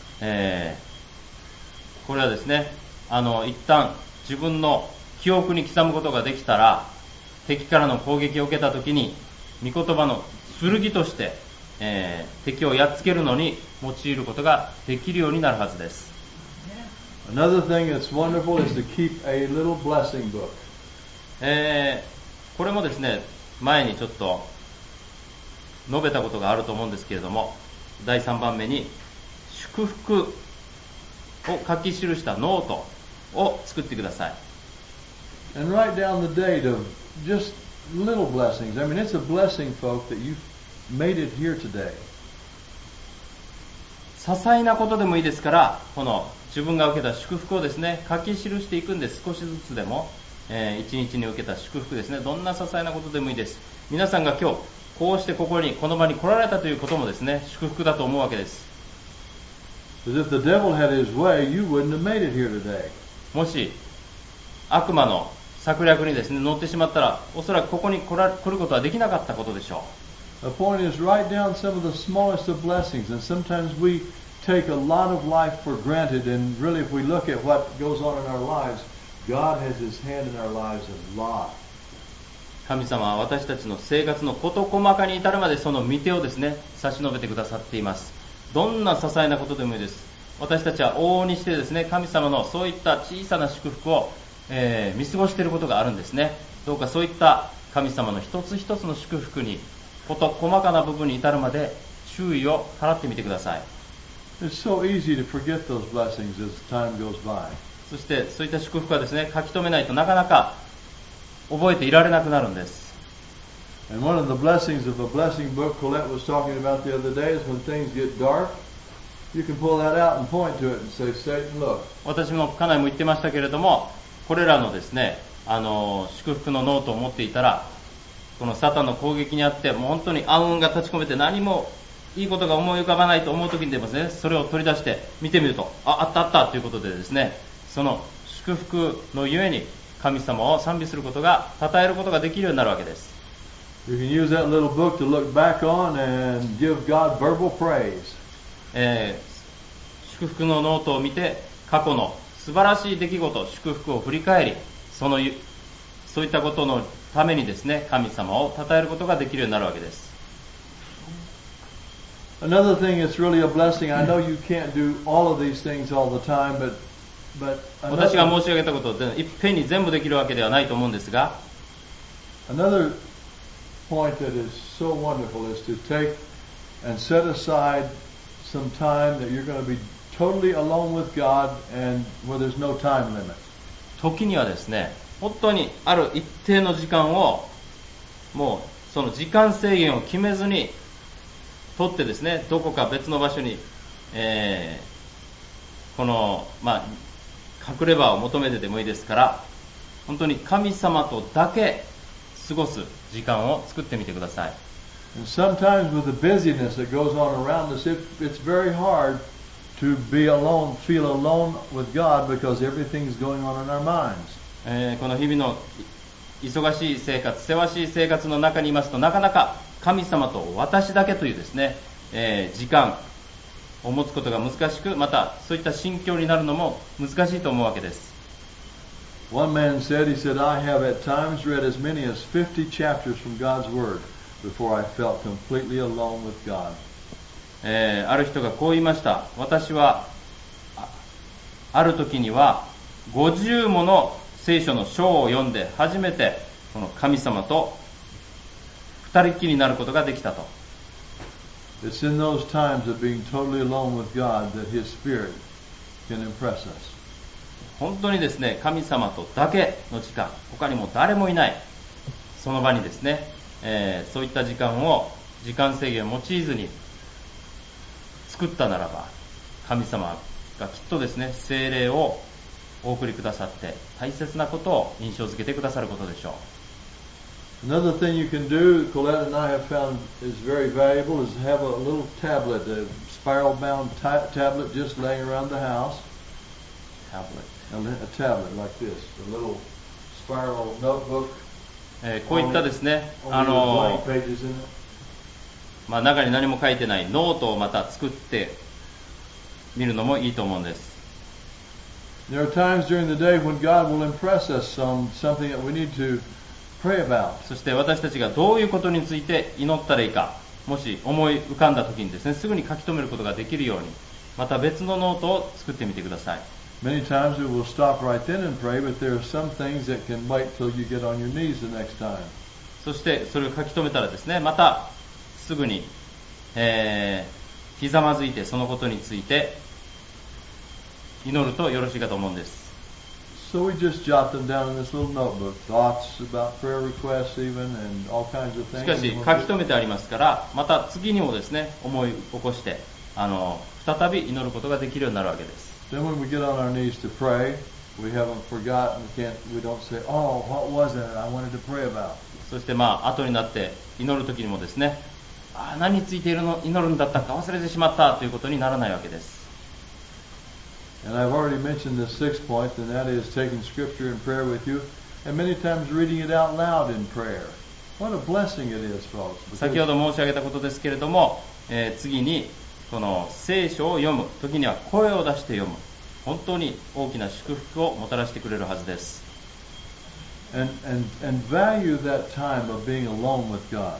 これはですね、一旦自分の記憶に刻むことができたら、敵からの攻撃を受けたときに、御言葉の剣として、敵をやっつけるのに用いることができるようになるはずです。 Another thing that's wonderful is to keep a little blessing book. これもですね、前にちょっと述べたことがあると思うんですけれども、第3番目に祝福を書き記したノートを作ってください。 And write down the date of just little blessings. I mean, it's a blessing, folks, that you made it here today. 些細なことでもいいですから、この自分が受けた祝福をですね、書き記していくんです。少しずつでも、一日に受けた祝福ですね、どんな些細なことでもいいです。皆さんが今日こうしてこの場に来られたということもですね、祝福だと思うわけです。 Because if the devil had his way, you wouldn't have made it here today. もし悪魔の策略にですね乗ってしまったら、おそらくここに来ることはできなかったことでしょう。 The point is, write down some of the smallest of blessings, and sometimes we take a lot of life for granted, and really if we look at what goes on in our lives, God has His hand in our lives a lot. 神様は私たちの生活の事細かに至るまでその御手をですね差し伸べてくださっています。どんな些細なことでもいいです。私たちは往々にしてですね、神様のそういった小さな祝福を、見過ごしていることがあるんですね。どうかそういった神様の一つ一つの祝福に、事細かな部分に至るまで注意を払ってみてください。 It's so easy to forget those blessings as time goes by. そしてそういった祝福はですね、書き留めないとなかなか覚えていられなくなるんです。 And one of the blessings of the blessing book Colette was talking about the other day is when things get dark, you can pull that out and point to it and say, Satan, look. 私も家内も言ってましたけれども、これらのですね、祝福のノートを持っていたら、このサタンの攻撃にあって、もう本当に暗雲が立ち込めて何もいいことが思い浮かばないと思う時にでもですね、それを取り出して見てみると、あったあったということでですね、その祝福のゆえに神様を賛美することが、称えることができるようになるわけです。 You can use that little book to look back on and give God verbal praise. 祝福のノートを見て、過去の素晴らしい出来事、祝福を振り返り、そういったことのためにですね、神様を称えることができるようになるわけです。 Another thing that's really a blessing, I know you can't do all of these things all the time, but 私が申し上げたことをいっぺんに全部できるわけではないと思うんですが、 another point that is so wonderful is to take and set aside some time that you're going to be totally alone with God and where there's no time limit. 時にはですね、本当にある一定の時間を、もうその時間制限を決めずに取ってですね、どこか別の場所に、この隠れ場を求めてでもいいですから、本当に神様とだけ過ごす時間を作ってみてください。 And sometimes with the busyness that goes on around us, it's very hard to be alone, feel alone with God because everything's going on in our minds. この日々の忙しい生活、せわしい生活の中にいますと、なかなか神様と私だけというですね、時間を持つことが難しく、またそういった心境になるのも難しいと思うわけです。 One man said, I have at times read as many as 50 chapters from God's Word before I felt completely alone with God. ある人がこう言いました。私はある時には50もの聖書の章を読んで初めてこの神様と二人っきりになることができたと。 It's in those times of being totally alone with God that His Spirit can impress us. 本当にですね、神様とだけの時間、他にも誰もいないその場にですね、そういった時間を時間制限を用いずに作ったならば、神様がきっとですね、聖霊をお送りくださって大切なことを印象づけてくださることでしょう。 Another thing you can do, Colette and I have found is very valuable, is have a little tablet, a spiral-bound tablet just laying around the house. A tablet like this, a little spiral notebook. こういったですね、中に何も書いてないノートをまた作ってみるのもいいと思うんです。 There are times during the day when God will impress us on something that we need to pray about. そして私たちがどういうことについて祈ったらいいか、もし思い浮かんだ時にですね、すぐに書き留めることができるように、また別のノートを作ってみてください。 Many times we will stop right then and pray, but there are some things that can wait till you get on your knees the next time. そしてそれを書き留めたらですね、またすぐに、ひざまずいてそのことについて祈るとよろしいかと思うんです。 So we just jot them down in this little notebook, thoughts about prayer requests even, and all kinds of things. しかし書き留めてありますから、また次にもですね、思い起こして再び祈ることができるようになるわけです。 Then when we get on our knees to pray, we haven't forgotten. We don't say, "Oh, what was it I wanted to pray about?" そして後になって祈る時にもですね、何について祈るんだったか忘れてしまったということにならないわけです。 And I've already mentioned this sixth point, and that is taking Scripture in prayer with you, and many times reading it out loud in prayer. What a blessing it is, folks. 先ほど申し上げたことですけれども、次にこの聖書を読む時には声を出して読む、本当に大きな祝福をもたらしてくれるはずです。 And value that time of being alone with God.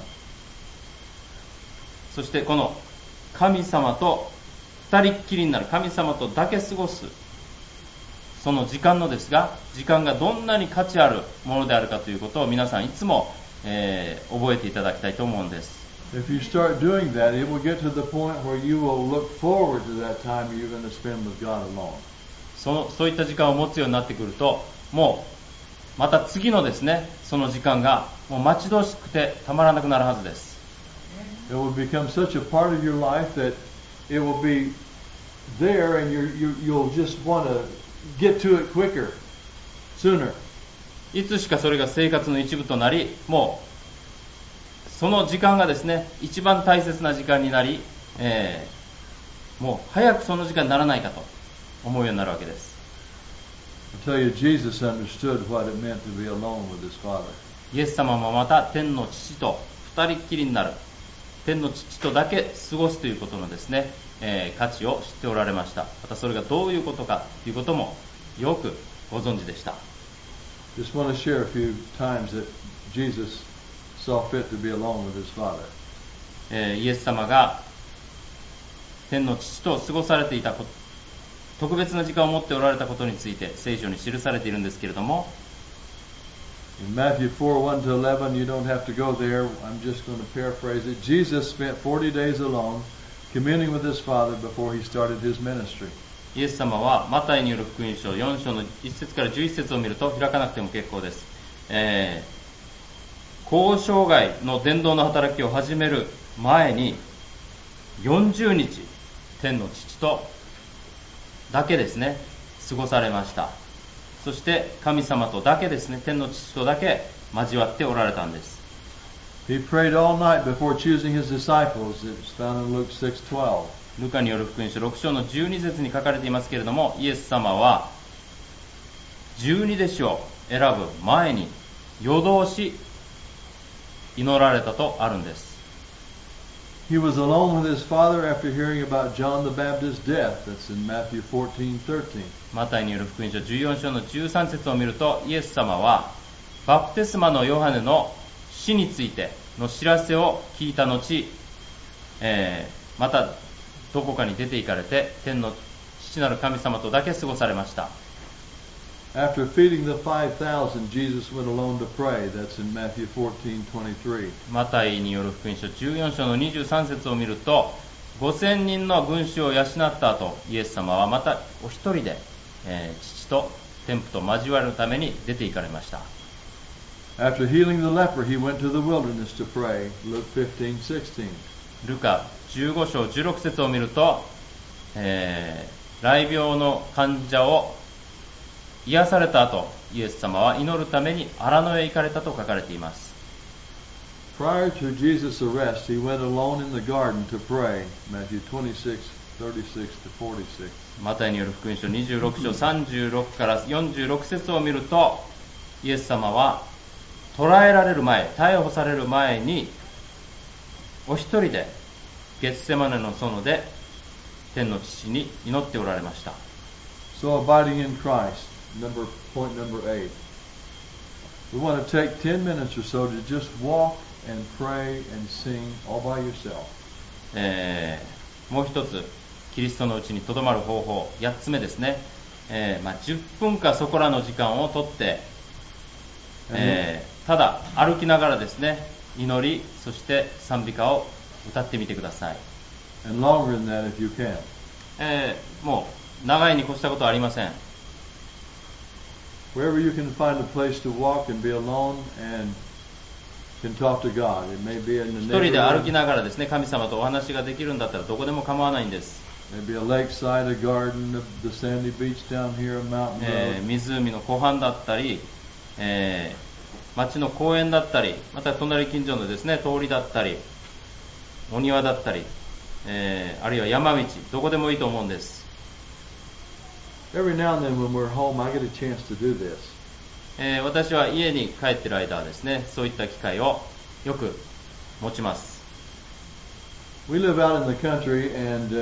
そしてこの神様と二人っきりになる、神様とだけ過ごすその時間のですが、時間がどんなに価値あるものであるかということを皆さんいつも、覚えていただきたいと思うんです。 If you start doing that, it will get to the point where you will look forward to that time you're going to spend with God alone. そういった時間を持つようになってくると、もうまた次のですね、その時間がもう待ち遠しくてたまらなくなるはずです。 It will become such a part of your life that it will be there, and you'll just want to get to it quicker, sooner. いつしかそれが生活の一部となり、もうその時間がですね、一番大切な時間になり、もう早くその時間にならないかと思うようになるわけです。 I tell you, Jesus understood what it meant to be alone with his Father. イエス様もまた天の父と二人っきりになる、天の父とだけ過ごすということのですね、価値を知っておられました。またそれがどういうことかということもよくご存知でした。 Just want to share a few times that Jesus saw fit to be alone with his Father. イエス様が天の父と過ごされていた特別な時間を持っておられたことについて聖書に記されているんですけれども、 In Matthew 4:1-11, you don't have to go there. I'm just going to paraphrase it. Jesus spent 40 days alone, communing with his Father before he started his ministry. イエス様はマタイによる福音書4章の1節から11節を見ると開かなくても結構です。交渉外の伝道の働きを始める前に40日天の父とだけですね過ごされました。そして神様とだけですね、天の父とだけ交わっておられたんです。 He prayed all night before choosing his disciples. It's found in Luke 6:12. ルカによる福音書6章の12節に書かれていますけれども、イエス様は12弟子を選ぶ前に夜通し祈られたとあるんです。 He was alone with his Father after hearing about John the Baptist's death. That's in Matthew 14:13. マタイによる福音書14章の13節を見ると、イエス様はバプテスマのヨハネの死についての知らせを聞いた後、またどこかに出て行かれて天の父なる神様とだけ過ごされました。 After feeding the 5,000, Jesus went alone to pray. That's in Matthew 14:23. マタイによる福音書14章の23節を見ると、5000人の群衆を養った後、イエス様はまたお一人で、父と天父と交わるために出て行かれました。 After healing the leper, he went to the wilderness to pray. Luke 15:16. ルカ15章16節を見ると、癩病の患者を癒された後、イエス様は祈るために荒野へ行かれたと書かれています。 Prior to Jesus' arrest, he went alone in the garden to pray. Matthew 26:36-46. マタイによる福音書26章36から46節を見ると、イエス様は捕らえられる前、逮捕される前にお一人でゲッセマネの園で天の父に祈っておられました。 So abiding in Christ. Point number 8. We want to take 10 minutes or so to just walk and pray and sing all by yourself. もう一つキリストのうちにとどまる方法、8つ目ですね。10分かそこらの時間をとって、ただ歩きながらですね、祈り、そして賛美歌を歌ってみてください。 And longer than that if you can. もう長いに越したことはありません。 Wherever you can find a place to walk and be alone and can talk to God. It may be in the 一人で歩き neighborhood, ながらですね、神様とお話ができるんだったらどこでも構わないんです。 maybe a lakeside, a garden, the sandy beach down here, a mountain road. 湖の湖畔だったり、町の公園だったり、また隣近所のですね、通りだったり、お庭だったり、あるいは山道、どこでもいいと思うんです。 Every now and then when we're home, I get a chance to do this. 私は家に帰っている間はですね、そういった機会をよく持ちます。 We live out in the country and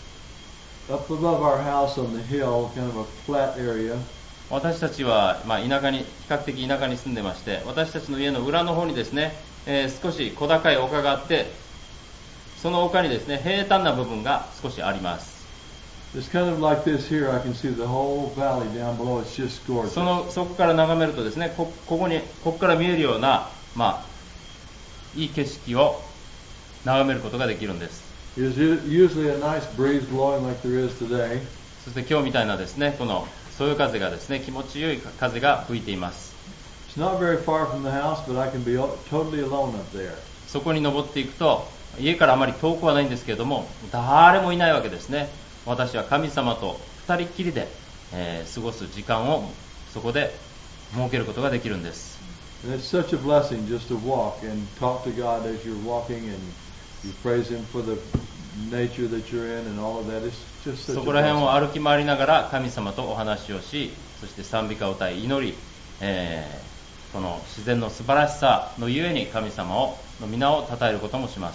up above our house on the hill, kind of a flat area, 私たちは、田舎に比較的田舎に住んでまして、私たちの家の裏の方にですね、少し小高い丘があって、その丘にですね、平坦な部分が少しあります。 it's kind of like this here. I can see the whole valley down below. It's just gorgeous. そこから眺めるとですね、ここから見えるような、いい景色を眺めることができるんです。 There's usually a nice breeze blowing like there is today. そして今日みたいなですね、このそよ風がですね、気持ちよい風が吹いています。 It's not very far from the house, but I can be totally alone up there. そこに登っていくと、家からあまり遠くはないんですけれども、誰もいないわけですね。私は神様と二人っきりで、過ごす時間をそこで設けることができるんです。 And it's such a blessing just to walk and talk to God as you're walking and you praise Him for the nature that you're in and all of that. It's just such そ a こら辺を blessing. 歩き回りながら神様とお話をし、そして賛美歌を歌い祈り、その自然の素晴らしさのゆえに神様の皆を称えることもします。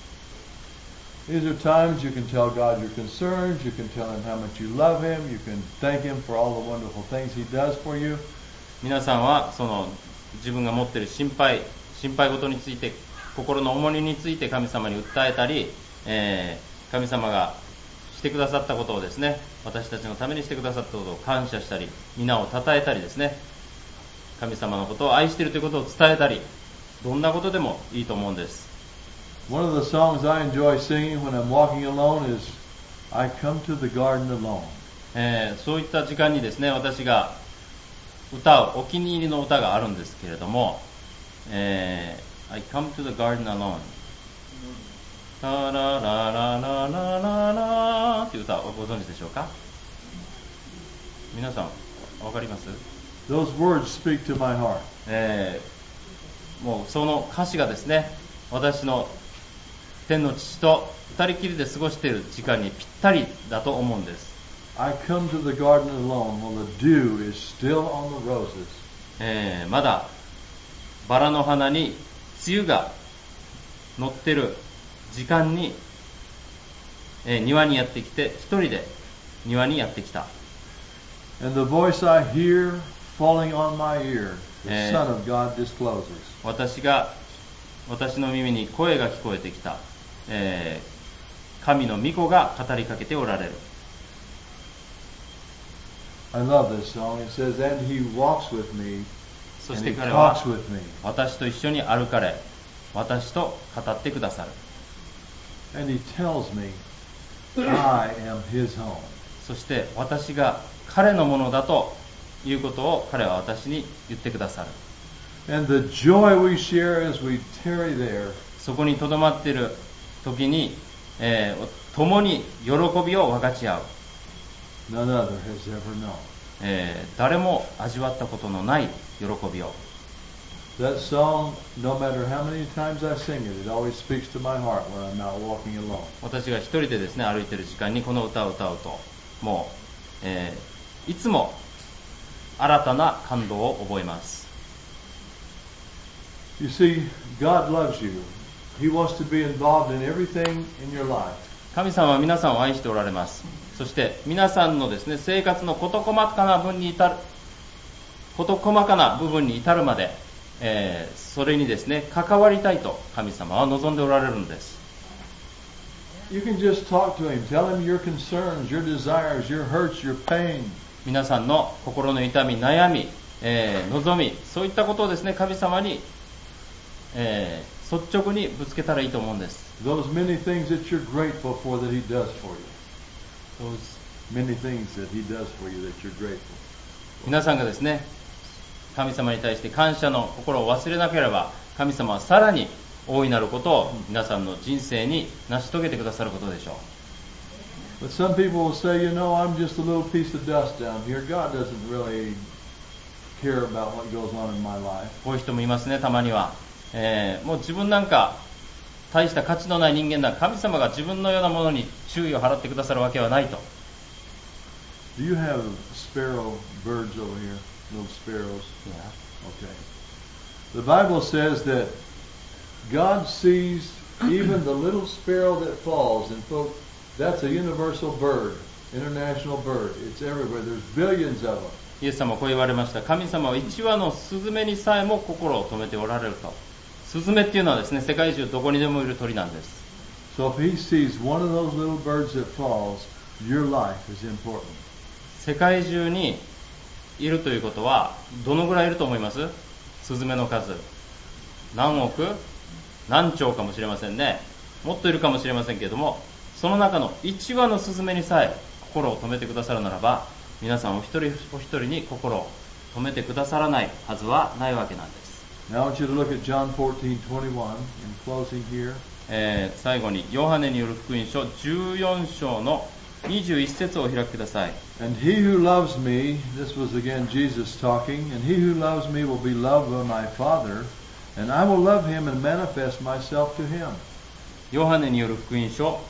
These are times you can tell God your concerns, you can tell Him how much you love Him, you can thank Him for all the wonderful things He does for you. 皆さんはその自分が持っている心配事について、心の重荷について神様に訴えたり、神様がしてくださったことをですね、私たちのためにしてくださったことを感謝したり、皆を称えたりですね、神様のことを愛しているということを伝えたり、どんなことでもいいと思うんです。 One of the songs I enjoy singing when I'm walking alone is I Come to the Garden Alone. そういった時間にですね、私が歌うお気に入りの歌があるんですけれども、I come to the garden alone. ララララララララっていう歌をご存知でしょうか？皆さんわかります？ Those words speak to my heart. もうその歌詞がですね、私の天の父と二人きりで過ごしている時間にぴったりだと思うんです。 I come to the garden alone while the dew is still on the roses. まだバラの花に梅雨が乗ってる時間に、庭にやってきて、一人で庭にやってきた。 And the voice I hear falling on my ear, the Son of God discloses. 私の耳に声が聞こえてきた。神の御子が語りかけておられる。 I love this song. It says, and He walks with me, そ and して He 彼は talks with me. 私と一緒に歩かれ、私と語ってくださる。 And He tells me, I am His home. そして私が彼のものだということを彼は私に言ってくださる。 And the joy we share as we tarry there, そこにとどまっている時に、共に喜びを分かち合う。 none other has ever known. 誰も味わったことのない喜びを。 That song, no matter how many times I sing it, it always speaks to my heart when I'm out walking alone. 私が一人でですね、歩いている時間にこの歌を歌うと、もう、いつも新たな感動を覚えます。 You see, God loves you. He wants to be involved in everything in your life. 神様は皆さんを愛しておられます。そして皆さんのですね、生活の事細かな部分に至るまで、それにですね、関わりたいと神様は望んでおられるんです。 You can just talk to Him. Tell Him your concerns, your desires, your hurts, your pain. 皆さんの心の痛み、悩み、望み、そういったことをですね、神様に、 率直にぶつけたらいいと思うんです。 Those many things that you're grateful for that He does for you. Those many things that He does for you that you're grateful. 皆さんがですね、神様に対して感謝の心を忘れなければ、神様はさらに大いなることを皆さんの人生に成し遂げてくださることでしょう。 But some people will say, I'm just a little piece of dust down here. God doesn't really care about what goes on in my life. こういう人もいますね、たまには。もう自分なんか大した価値のない人間だ。神様が自分のようなものに注意を払ってくださるわけはないと。 Do you have sparrow birds over here? Little sparrows? Yeah. Okay. The Bible says that God sees even the little sparrow that falls. And folks, that's a universal bird, international bird. It's everywhere. There's billions of them. イエス様はこう言われました。神様は一羽のスズメにさえも心を止めておられると。スズメっていうのはですね、世界中どこにでもいる鳥なんです。 So if He sees one of those little birds that falls, your life is important. 世界中にいるということはどのぐらいいると思います？スズメの数何億何兆かもしれませんね。もっといるかもしれませんけれども、その中の1羽のスズメにさえ心を止めてくださるならば、皆さんお一人お一人に心を止めてくださらないはずはないわけなんです。 Now I want you to look at John 14:21 in closing here. 最後にヨハネによる福音書14章の21節をお開きください。 And he who loves me, this was again Jesus talking, and he who loves me will be loved by my Father, and I will love him and manifest myself to him. ヨハネによる福音書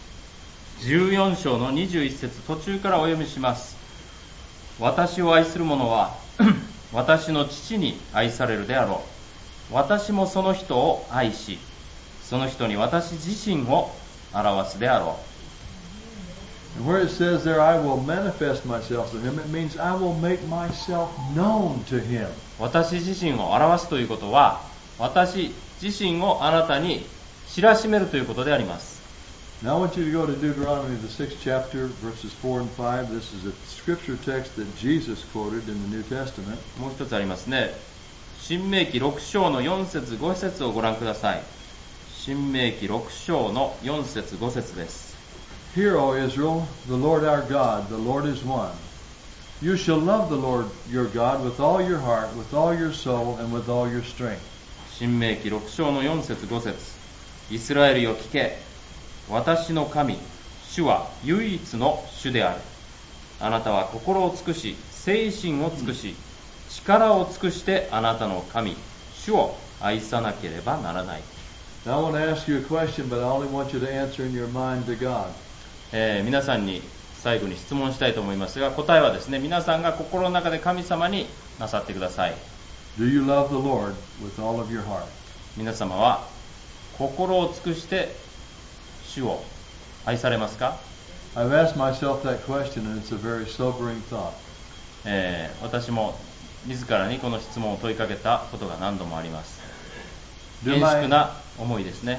14章の21節途中からお読みします。私を愛する者は私の父に愛されるであろう。私もその人を愛し、その人に私自身を表すであろう。 And where it says there, I will manifest myself to him, it means I will make myself known to him. 私自身を表すということは、私自身をあなたに知らしめるということであります。 Now I want you to go to Deuteronomy, the 6th chapter, verses 4 and 5. This is a scripture text that Jesus quoted in the New Testament. もう一つありますね。申命記6章の4節5節をご覧ください。申命記6章の4節5節です。 Hear, O Israel, the Lord our God, the Lord is one. You shall love the Lord your God with all your heart, with all your soul, and with all your strength. 申命記6章の4節5節イスラエルよ聞け。私の神、主は唯一の主である。あなたは心を尽くし、精神を尽くし、力を尽くしてあなたの神、主を愛さなければならない。 Now I want to ask you a question, but I only want you to answer in your mind to God. 皆さんに最後に質問したいと思いますが、答えはですね、皆さんが心の中で神様になさってください。 Do you love the Lord with all of your heart? 皆様は心を尽くして主を愛されますか？ I've asked myself that question, and it's a very sobering thought. 私も自らにこの質問を問いかけたことが何度もあります。 Do 厳粛な思いですね。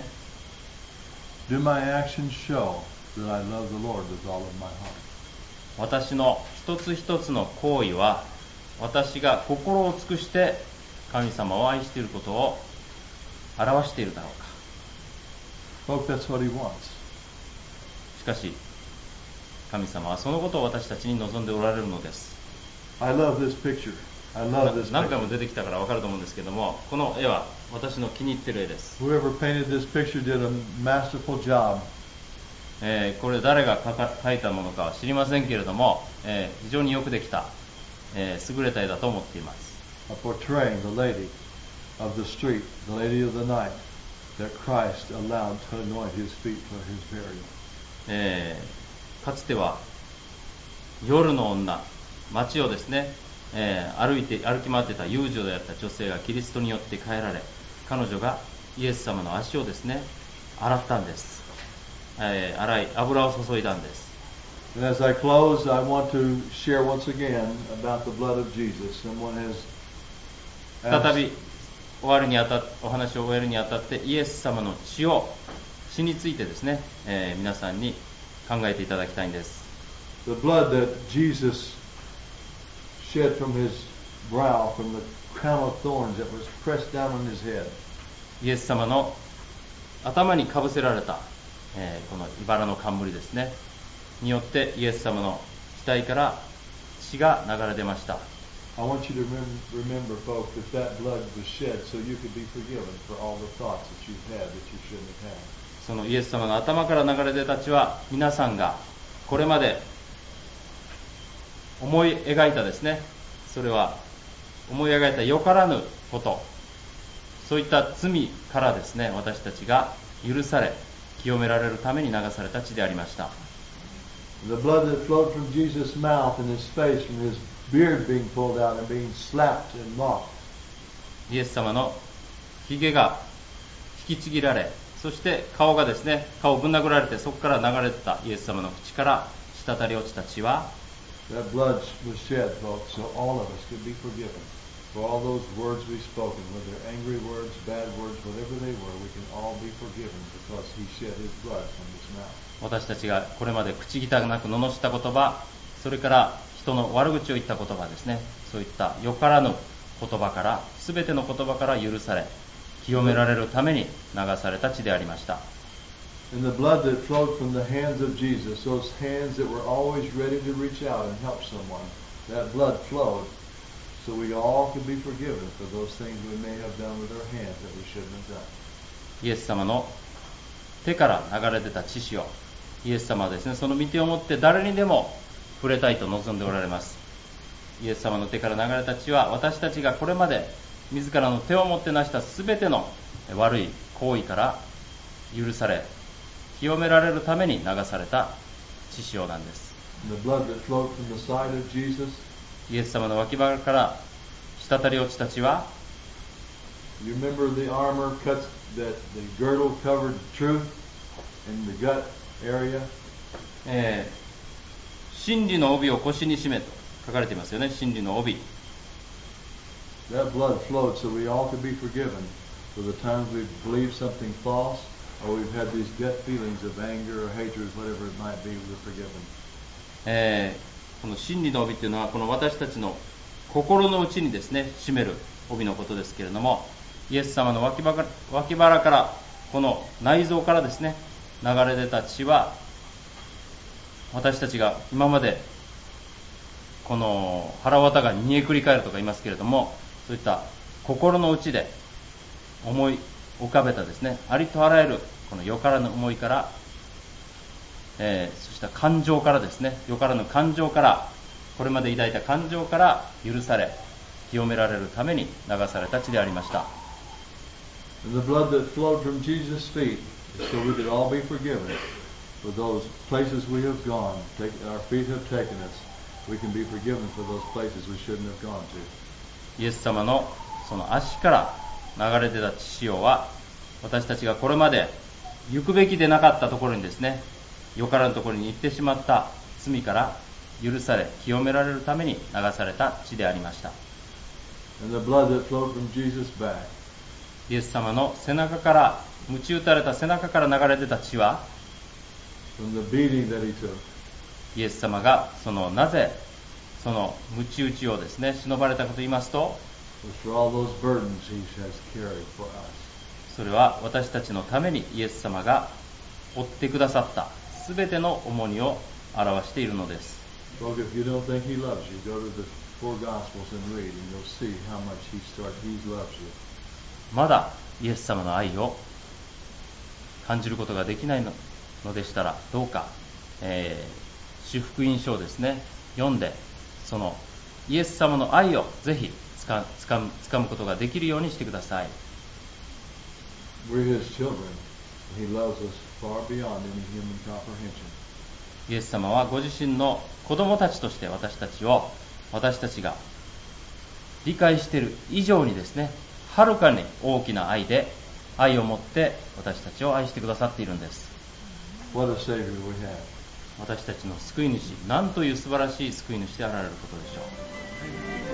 my actions show that I love the Lord with all of my heart? 私の一つ一つの行為は、私が心を尽くして神様を愛していることを表しているだろうか。 Folks, that's what He wants. しかし神様はそのことを私たちに望んでおられるのです。 I love this picture. I love this 何回も picture. 出てきたから分かると思うんですけども、この絵は私の気に入っている絵です。 Whoever painted this picture did a masterful job. これ誰が描いたものかは知りませんけれども、非常によくできた、優れた絵だと思っています。 Portraying the lady of the street, the lady of the night, that Christ allowed to anoint his feet for his burial. かつては夜の女、街をですね、歩き回ってた遊女であった女性がキリストによって変えられ、彼女がイエス様の足をですね洗ったんです。洗い油を注いだんです。 And as I close, I want to share once again about the blood of Jesus. Someone has 再びお話を終えるにあたってイエス様の血についてですね、皆さんに考えていただきたいんです。 the blood that Jesus shed from his brow, from the crown of thorns that was pressed down on his head. イエス様の頭にかぶせられた、この茨の冠ですねによってイエス様の額から血が流れ出ました。 I want you to remember, folks, that blood was shed so you could be forgiven for all the thoughts that you've had that you shouldn't have had. そのイエス様の頭から流れ出た血は、皆さんがこれまで思い描いたですね、それは思い描いたよからぬこと、そういった罪からですね、私たちが許され清められるために流された血でありました。 The blood that flowed from Jesus' mouth and his face, from his beard being pulled out and being slapped and mocked. イエス様のひげが引きちぎられ、そして顔がですね、顔をぶん殴られて、そこから流れたイエス様の口から滴り落ちた血は、 That blood was shed, folks, so all of us could be forgiven for all those words we've spoken, whether angry words, bad words, whatever they were. We can all be forgiven because he shed his blood from his mouth. 私たちがこれまで口汚く罵った言葉、それから人の悪口を言った言葉ですね、そういったよからぬ言葉から、すべての言葉から許され清められるために流された血でありました。 And the blood that flowed from the hands of Jesus, those hands that were always ready to reach out and help someone, that blood flowed so we all could be forgiven for those things we may have done with our hands that we shouldn't have done. イエス様の手から流れ出た血潮、イエス様はですね、その御手を持って誰にでも触れたいと望んでおられます。イエス様の手から流れた血は、私たちがこれまで自らの手を持って成したすべての悪い行為から許され清められるために流された血潮なんです。 The blood that flowed from the side of Jesus, イエス様の脇腹から滴り落ちた血は、 you remember the armor cuts that the girdle covered truth in the gut area? 真理の帯を腰に締めと書かれていますよね。真理の帯。 That blood flowed so we all could be forgiven for the times we've believed something false, or we've had these gut feelings of anger or hatred, whatever it might be, we're forgiven. この真理の帯っていうのは、この私たちの心の内にですね、締める帯のことですけれども、イエス様の脇腹から、この内臓からですね、流れ出た血は、私たちが今までこの腹渡が煮えくり返るとか言いますけれども、そういった心の内で思い浮かべたですね、ありとあらゆるこのよからぬ思いから、そした感情からですね、よからぬ感情から、これまで抱いた感情から許され清められるために流された血でありました。 And the blood that flowed from Jesus' feet is so we could all be forgiven for those places we have gone, our feet have taken us. We can be forgiven for those places we shouldn't have gone to. イエス様のその足から流れ出た血潮は、私たちがこれまで行くべきでなかったところにですね、よからぬところに行ってしまった罪から許され清められるために流された血でありました。 And the blood that flowed from Jesus' back, イエス様の背中から、鞭打たれた背中から流れ出た血は、 from the beating that he took, イエス様がなぜその鞭打ちをですね忍ばれたかと言いますと、 was for all those burdens he has carried for us. それは私たちのためにイエス様が負ってくださったすべての重荷を表しているのです。 Folks, if you don't think he loves you, go to the four Gospels and read, and you'll see how much he loves you. まだイエス様の愛を感じることができないのでしたら、どうか、主福音書をですね読んで、そのイエス様の愛をぜひつかむことができるようにしてください。 We're his children. He loves us far beyond any human comprehension. イエス様はご自身の子供たちとして私たちが理解している以上にですね、はるかに大きな愛を持って私たちを愛してくださっているんです。 What a Savior we have. 私たちの救い主、なんという素晴らしい救い主であられることでしょう。